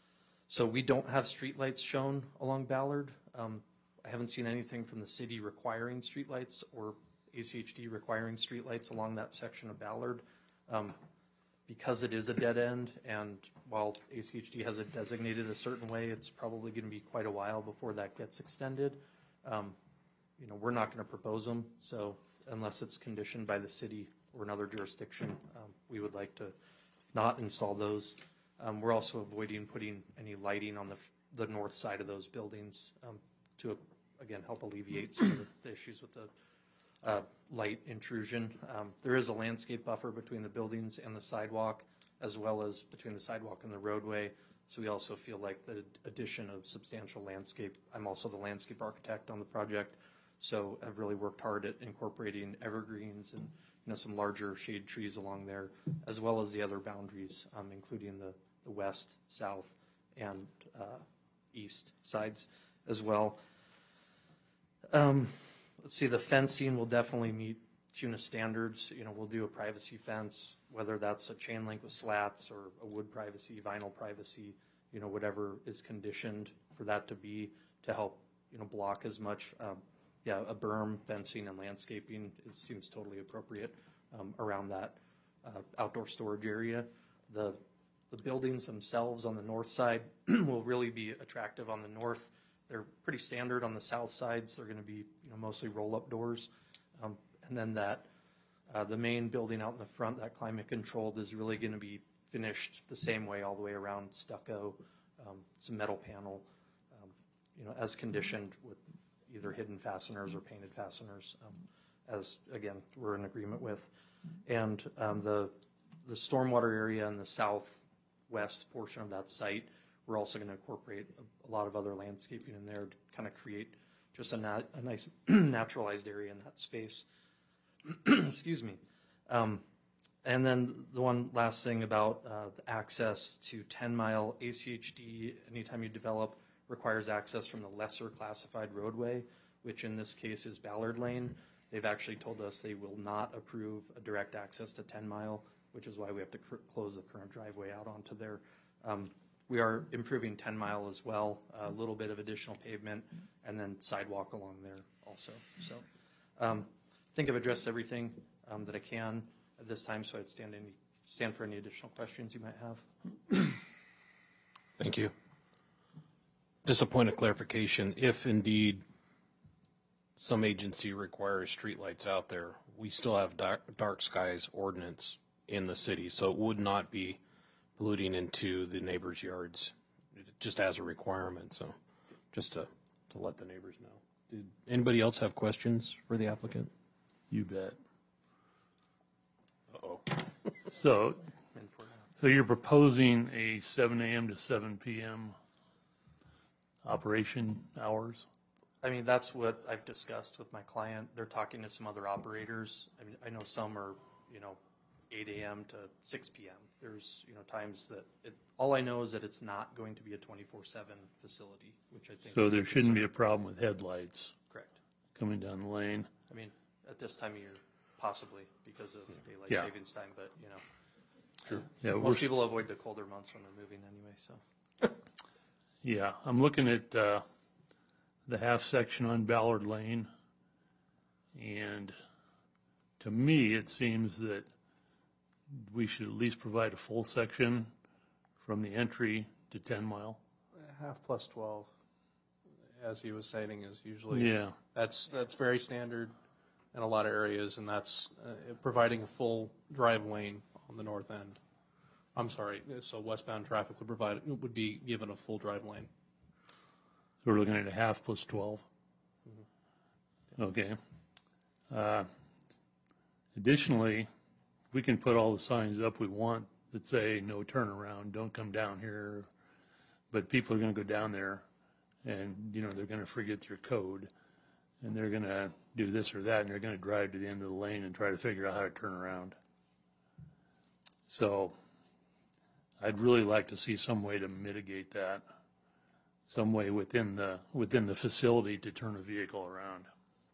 so we don't have streetlights shown along Ballard. Um, I haven't seen anything from the city requiring streetlights or A C H D requiring streetlights along that section of Ballard. Um, Because it is a dead end, and while A C H D has it designated a certain way, it's probably going to be quite a while before that gets extended. Um, you know, we're not going to propose them, so unless it's conditioned by the city or another jurisdiction, um, we would like to not install those. Um, we're also avoiding putting any lighting on the, the north side of those buildings um, to, again, help alleviate some of the, the issues with the Uh, light intrusion. Um, there is a landscape buffer between the buildings and the sidewalk, as well as between the sidewalk and the roadway. So we also feel like the addition of substantial landscape. I'm also the landscape architect on the project, so I've really worked hard at incorporating evergreens and you know some larger shade trees along there, as well as the other boundaries, um, including the, the west, south, and uh, east sides as well. Um, Let's see, the fencing will definitely meet C U N A standards. You know, we'll do a privacy fence, whether that's a chain link with slats or a wood privacy, vinyl privacy, you know, whatever is conditioned for that to be to help, you know, block as much. Um, yeah, a berm, fencing, and landscaping, it seems totally appropriate um, around that uh, outdoor storage area. The, the buildings themselves on the north side will really be attractive on the north. They're pretty standard on the south sides. They're going to be, you know, mostly roll-up doors. Um, and then that, uh, the main building out in the front, that climate controlled, is really going to be finished the same way all the way around, stucco, um, some metal panel, um, you know, as conditioned with either hidden fasteners or painted fasteners, um, as, again, we're in agreement with. And um, the, the stormwater area in the southwest portion of that site, we're also going to incorporate a, a lot of other landscaping in there to kind of create just a, nat, a nice naturalized area in that space. Excuse me. Um, and then the one last thing about uh, the access to ten mile A C H D, anytime you develop, requires access from the lesser classified roadway, which in this case is Ballard Lane. They've actually told us they will not approve a direct access to ten mile, which is why we have to cr- close the current driveway out onto there. Um, We are improving ten mile as well, a little bit of additional pavement, and then sidewalk along there also. So um, I think I've addressed everything um, that I can at this time, so I'd stand, any, stand for any additional questions you might have. Thank you. Just a point of clarification, if indeed some agency requires streetlights out there, we still have dark, dark skies ordinance in the city, so it would not be polluting into the neighbors' yards, just as a requirement. So, just to to let the neighbors know. Did anybody else have questions for the applicant? You bet. Uh-oh. So, so you're proposing a seven a.m. to seven p.m. operation hours? I mean, that's what I've discussed with my client. They're talking to some other operators. I mean, I know some are, you know, eight a.m. to six p.m. There's, you know, times that it, all I know is that it's not going to be a twenty-four seven facility, which I think. So is there a shouldn't be concern. a problem with headlights Correct. coming down the lane? I mean, at this time of year, possibly because of daylight Yeah. savings time, but, you know. Sure. Yeah, we're- Most people avoid the colder months when they're moving anyway, so. Yeah, I'm looking at uh, the half section on Ballard Lane, and to me, it seems that we should at least provide a full section from the entry to ten Mile. Half plus twelve, as he was saying, is usually. Yeah. That's, that's very standard in a lot of areas, and that's uh, providing a full drive lane on the north end. I'm sorry, so westbound traffic would provide, would be given a full drive lane. So we're looking at a half plus twelve. Okay. Uh, Additionally, we can put all the signs up we want that say no turnaround, don't come down here. But people are going to go down there and, you know, they're going to forget their code and they're going to do this or that and they're going to drive to the end of the lane and try to figure out how to turn around. So I'd really like to see some way to mitigate that, some way within the, within the facility to turn a vehicle around.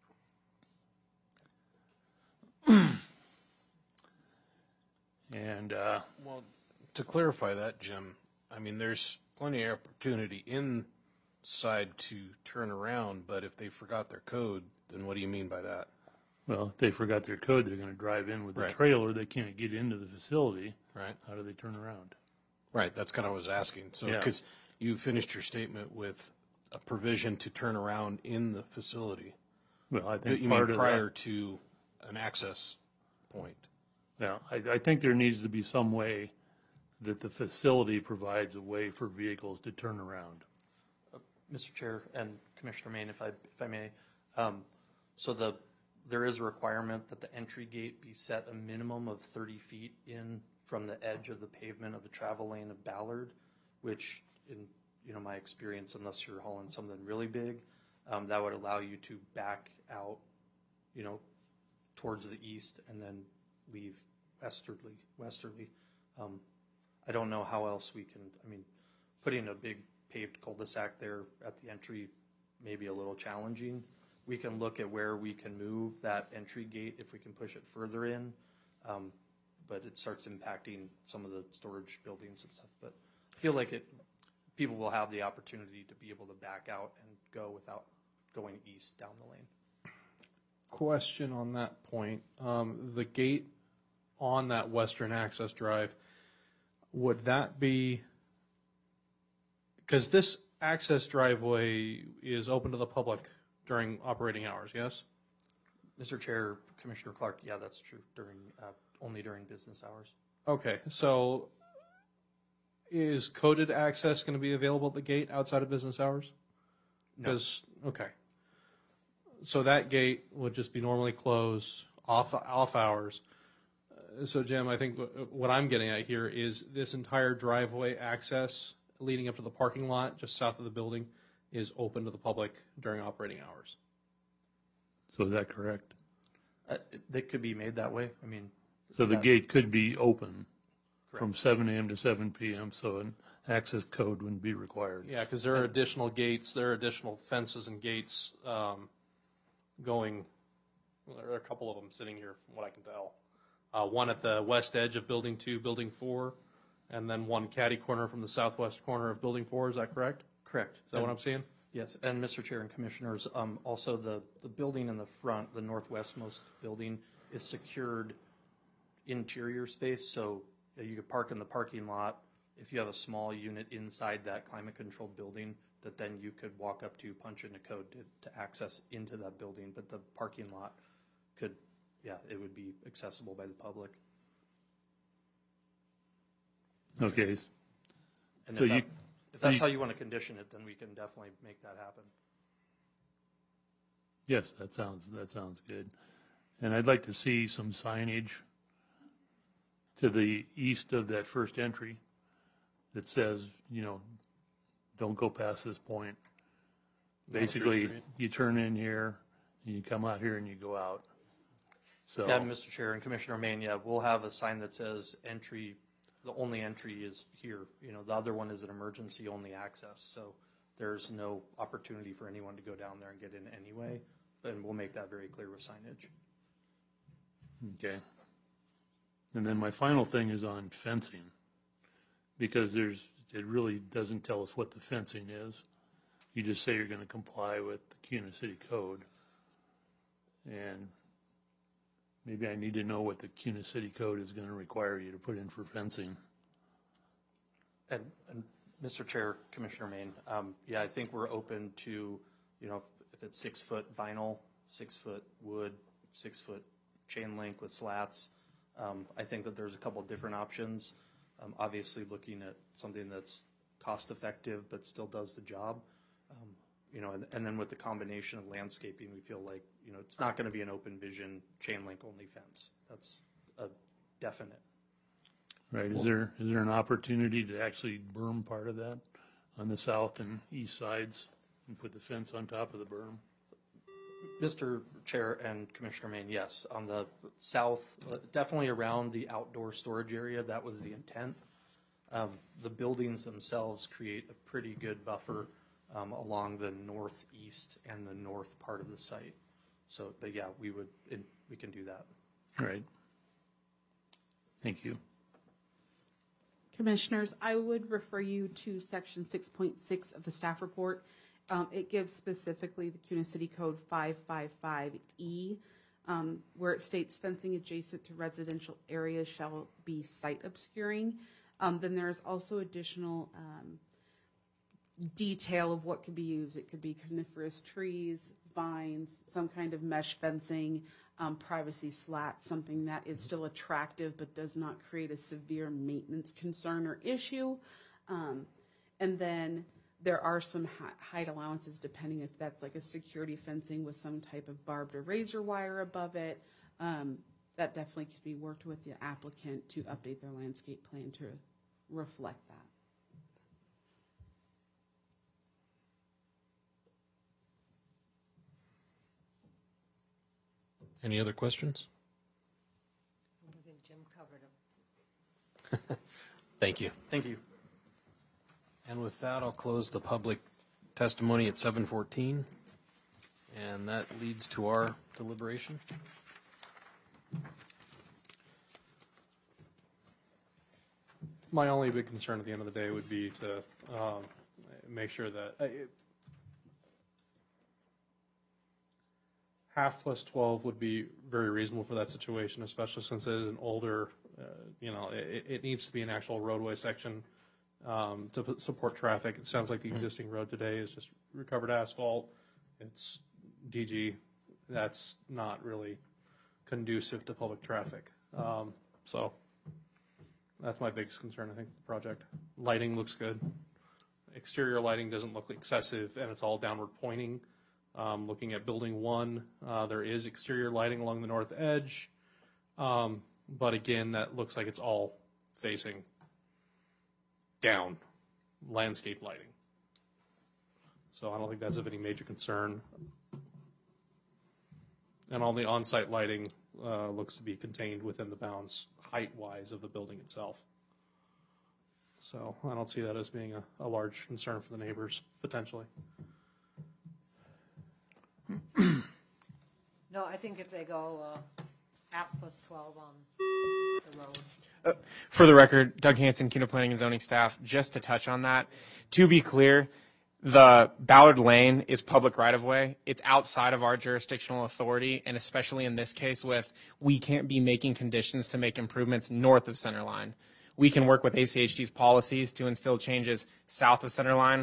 And, uh, Well, to clarify that, Jim, I mean, there's plenty of opportunity inside to turn around, but if they forgot their code, then what do you mean by that? well, if they forgot their code, they're going to drive in with a Right. trailer. They can't get into the facility. Right. How do they turn around? Right, that's kind of what I was asking. So, Yeah. because you finished your statement with a provision to turn around in the facility. Well, I Do think you part mean of prior that, to an access point? yeah, I, I think there needs to be some way that the facility provides a way for vehicles to turn around. Mister Chair and Commissioner Main, if I, if I may, um, so the, there is a requirement that the entry gate be set a minimum of thirty feet in from the edge of the pavement of the travel lane of Ballard, which in, you know, my experience, unless you're hauling something really big, um, that would allow you to back out, you know, towards the east and then leave westerly, westerly. Um, I don't know how else we can, I mean, putting a big paved cul-de-sac there at the entry may be a little challenging. We can look at where we can move that entry gate if we can push it further in, um, but it starts impacting some of the storage buildings and stuff. But I feel like it, people will have the opportunity to be able to back out and go without going east down the lane. Question on that point. Um, the gate on that western access drive, would that be, because this access driveway is open to the public during operating hours, yes? Mister Chair, Commissioner Clark, yeah, that's true, during, uh, only during business hours. Okay, so is coded access going to be available at the gate outside of business hours? No. Because, okay. So that gate would just be normally closed off, off hours. Uh, So Jim, I think wh- what I'm getting at here is this entire driveway access leading up to the parking lot just south of the building is open to the public during operating hours. So is that correct? Uh, They could be made that way, I mean. So the that- gate could be open from Correct. seven a.m. to seven p.m., so an access code wouldn't be required. Yeah, because there are additional gates, there are additional fences and gates um, going, well, there are a couple of them sitting here from what I can tell. Uh, One at the west edge of Building Two, Building Four, and then one catty corner from the southwest corner of Building Four, is that correct? Correct. Is that what I'm seeing? Yes, and Mister Chair and Commissioners, um, also the, the building in the front, the northwestmost building, is secured interior space, so uh, you could park in the parking lot. If you have a small unit inside that climate-controlled building, that then you could walk up to, punch in a code to, to access into that building, but the parking lot could, yeah, it would be accessible by the public. Okay. And So if, you, that, if so that's you- how you want to condition it, then we can definitely make that happen. Yes, that sounds, that sounds good. And I'd like to see some signage to the east of that first entry that says, you know, don't go past this point. Basically, you turn in here, and you come out here and you go out. So, Yeah, Mister Chair and Commissioner Main, yeah, we'll have a sign that says entry, the only entry is here. You know, the other one is an emergency only access, so there's no opportunity for anyone to go down there and get in anyway. And we'll make that very clear with signage. okay. And then my final thing is on fencing, because there's, it really doesn't tell us what the fencing is. You just say you're going to comply with the CUNA City Code. And maybe I need to know what the CUNA City Code is going to require you to put in for fencing. And, and Mister Chair, Commissioner Main, um, yeah, I think we're open to, you know, if it's six foot vinyl, six foot wood, six foot chain link with slats. Um, I think that there's a couple different options. Um, obviously looking at something that's cost effective but still does the job. Um, you know, and, and then with the combination of landscaping, we feel like, you know, it's not going to be an open vision chain link only fence. That's a definite. Right, is there, is there an opportunity to actually berm part of that on the south and east sides and put the fence on top of the berm? Mister Chair and Commissioner Main, yes. On the south, uh, definitely around the outdoor storage area, that was the intent. Um, the buildings themselves create a pretty good buffer um, along the northeast and the north part of the site. So, but yeah, we would, it, we can do that. All right. Thank you. Commissioners, I would refer you to section six point six of the staff report. Um, it gives specifically the CUNA City Code five five five E, um, where it states fencing adjacent to residential areas shall be site obscuring. Um, then there's also additional um, detail of what could be used. It could be coniferous trees, vines, some kind of mesh fencing, um, privacy slats, something that is still attractive but does not create a severe maintenance concern or issue. Um, and then there are some height allowances depending if that's like a security fencing with some type of barbed or razor wire above it. Um, that definitely could be worked with the applicant to update their landscape plan to reflect that. Any other questions? I think Jim covered them. Thank you. Thank you. And with that, I'll close the public testimony at seven fourteen, and that leads to our deliberation. My only big concern at the end of the day would be to um, make sure that uh, it, half plus twelve would be very reasonable for that situation, especially since it is an older, uh, you know, it, it needs to be an actual roadway section um, to p- support traffic. It sounds like the existing road today is just recovered asphalt. It's D G. That's not really conducive to public traffic. Um, so that's my biggest concern, I think, with the project. Lighting looks good. Exterior lighting doesn't look excessive, and it's all downward pointing. Um, looking at building one, uh, there is exterior lighting along the north edge. Um, but again, that looks like it's all facing down, landscape lighting. So I don't think that's of any major concern. And all the on-site lighting uh, looks to be contained within the bounds height-wise of the building itself. So I don't see that as being a, a large concern for the neighbors, potentially. No, I think if they go uh, half plus twelve on the road. For the record, Doug Hansen, CUNA Planning and Zoning staff, just to touch on that, to be clear, the Ballard Lane is public right-of-way. It's outside of our jurisdictional authority, and especially in this case with we can't be making conditions to make improvements north of Centerline. We can work with A C H D's policies to instill changes south of Centerline,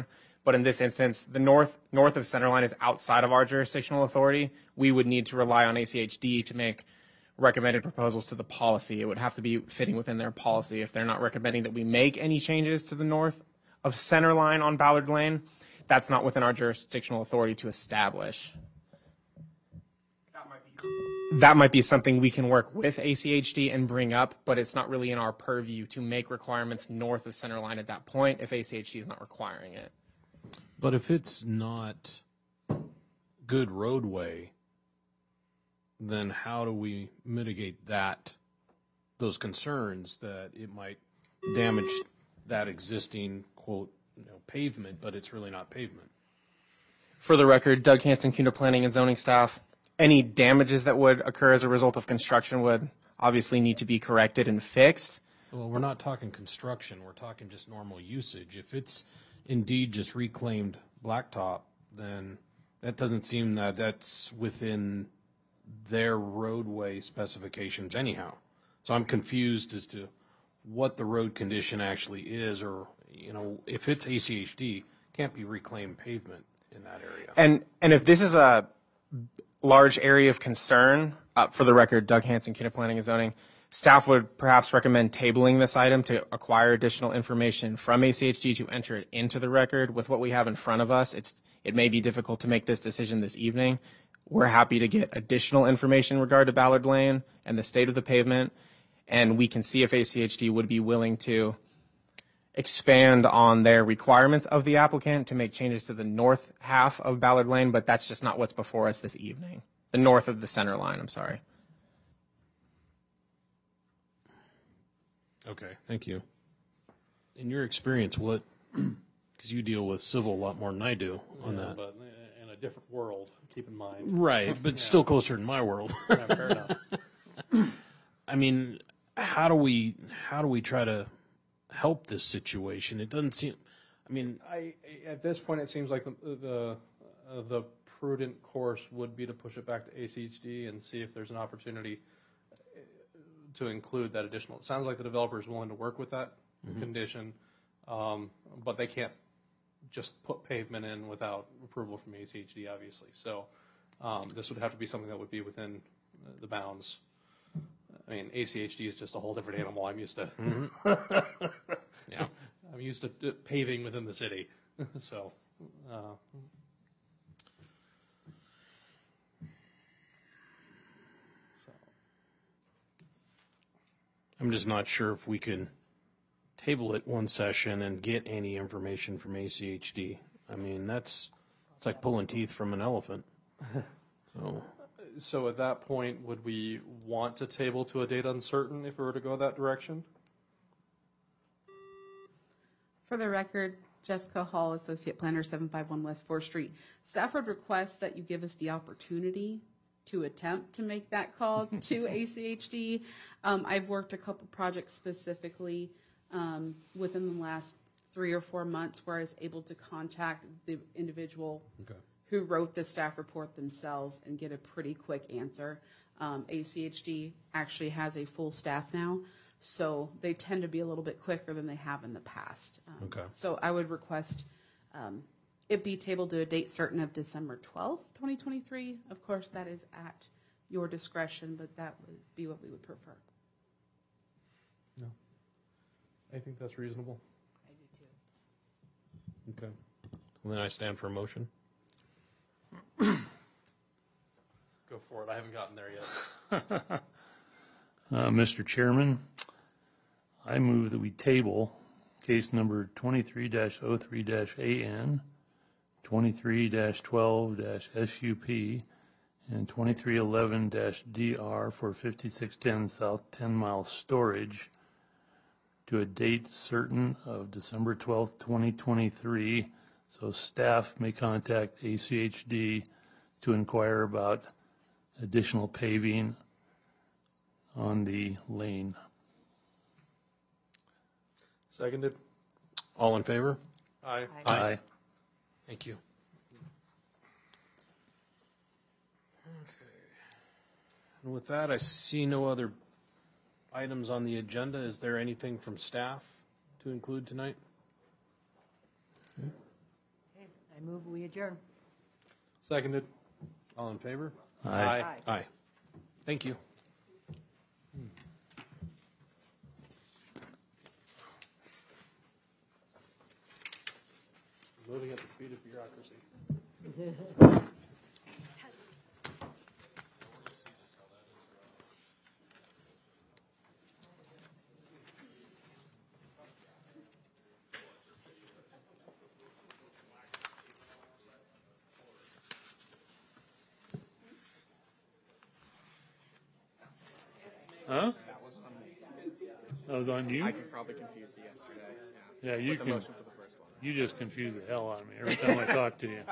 But in this instance, the north north of Centerline is outside of our jurisdictional authority. We would need to rely on A C H D to make recommended proposals to the policy. It would have to be fitting within their policy. If they're not recommending that we make any changes to the north of Centerline on Ballard Lane, that's not within our jurisdictional authority to establish. That might be, that might be something we can work with A C H D and bring up, but it's not really in our purview to make requirements north of Centerline at that point if A C H D is not requiring it. But if it's not good roadway, then how do we mitigate that, those concerns that it might damage that existing, quote, you know, pavement, but it's really not pavement? For the record, Doug Hansen, CUNA Planning and Zoning staff, any damages that would occur as a result of construction would obviously need to be corrected and fixed. Well, we're not talking construction. We're talking just normal usage. If it's indeed just reclaimed blacktop, then that doesn't seem that that's within their roadway specifications anyhow. So I'm confused as to what the road condition actually is, or, you know, if it's A C H D, can't be reclaimed pavement in that area. And and if this is a large area of concern, uh, for the record, Doug Hansen, CUNA Planning and Zoning, staff would perhaps recommend tabling this item to acquire additional information from A C H D to enter it into the record. With what we have in front of us, it's it may be difficult to make this decision this evening. We're happy to get additional information in regard to Ballard Lane and the state of the pavement, and we can see if A C H D would be willing to expand on their requirements of the applicant to make changes to the north half of Ballard Lane, but that's just not what's before us this evening. The north of the center line, I'm sorry. Okay, thank you. In your experience, what, because you deal with civil a lot more than I do on Yeah, that. But in a different world, keep in mind. Right, but Yeah. still closer to my world. Yeah, fair enough. I mean, how do we how do we try to help this situation? It doesn't seem. I mean, I, at this point, it seems like the the, uh, the prudent course would be to push it back to A C H D and see if there's an opportunity to include that additional. It sounds like the developer is willing to work with that mm-hmm. condition, um, but they can't just put pavement in without approval from A C H D, obviously. So um, this would have to be something that would be within the bounds. I mean, A C H D is just a whole different animal. I'm used to. Mm-hmm. Yeah, I'm used to paving within the city. So. Uh, I'm just not sure if we can table it one session and get any information from A C H D. I mean, that's it's like pulling teeth from an elephant. So. So at that point, would we want to table to a date uncertain if we were to go that direction? For the record, Jessica Hall, Associate Planner, seven five one West fourth Street. Staff would request that you give us the opportunity to attempt to make that call to A C H D. Um, I've worked a couple projects specifically um, within the last three or four months where I was able to contact the individual okay. who wrote the staff report themselves and get a pretty quick answer. Um, A C H D actually has a full staff now, so they tend to be a little bit quicker than they have in the past. Um, okay. So I would request um, it be tabled to a date certain of December twelfth, twenty twenty-three. Of course, that is at your discretion, but that would be what we would prefer. No. I think that's reasonable. I do too. Okay. Well, then I stand for a motion. Go for it. I haven't gotten there yet. uh, Mister Chairman, I move that we table case number twenty-three dash oh three dash A N, twenty-three dash twelve dash S U P, and twenty-three eleven dash D R for fifty-six ten South ten Mile Storage to a date certain of December twelfth, twenty twenty-three, so staff may contact A C H D to inquire about additional paving on the lane. Seconded. All in favor? Aye. Aye. Aye. Thank you. Okay. And with that, I see no other items on the agenda. Is there anything from staff to include tonight? Okay, I move we adjourn. Seconded. All in favor? Aye. Aye. Aye. Thank you. Moving at the speed of bureaucracy. Huh? That was on you? I probably confused you yesterday. Yeah, you With the can. motion for the first one. You just confuse the hell out of me every time I talk to you.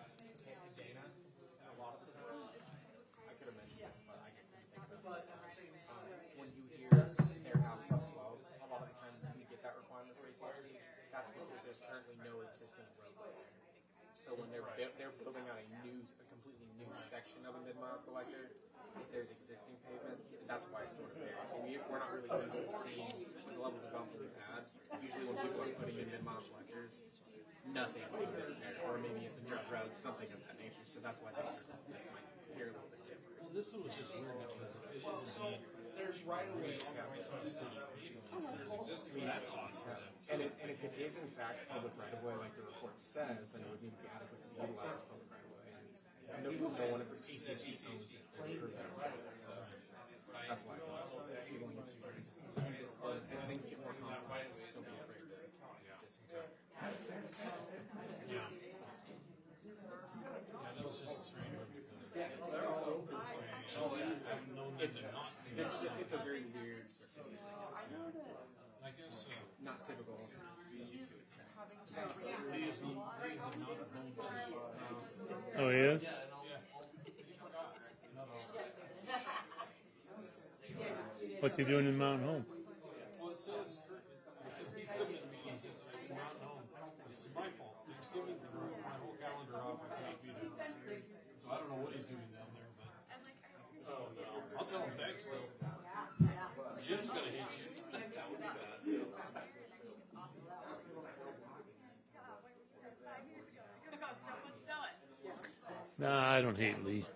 When you hear their out plus twelve, a lot of the times when you get that requirement for A C H D, that's because there's currently no existing roadway there. So when they're bu- they're building out a new, a completely new section of a mid-mile collector, if there's existing pavement, that's why it's sort of there. So we, we're not really used to seeing the level of development we've had. Usually when people are putting in mid-mile collectors, nothing exists there, or maybe it's a dirt road, something of that nature. So that's why this circumstance might appear a little bit different. Well, this one was just weird because it is a, there's right away. That's odd. And, it, and if it is in fact public right of way, like the report says, then it would need to be adequate to utilize as public right of way. And no, no one at A C H D owns it. So that's why it's tabling it to just. But as things get more complex, don't be afraid to just go. It's this is a, it's a very weird circumstance. I guess, uh, Not typical. Oh, yeah? What's he doing in Mountain Home? well, it says, it said he took it because it's in Mountain Home. This is my fault. Thanksgiving threw my whole calendar off. I can't be down there. So I don't know what he's doing down there, but. Oh, no. I'll tell him thanks, though. Jim's gonna hate you. That would be bad. Nah, I don't hate Lee.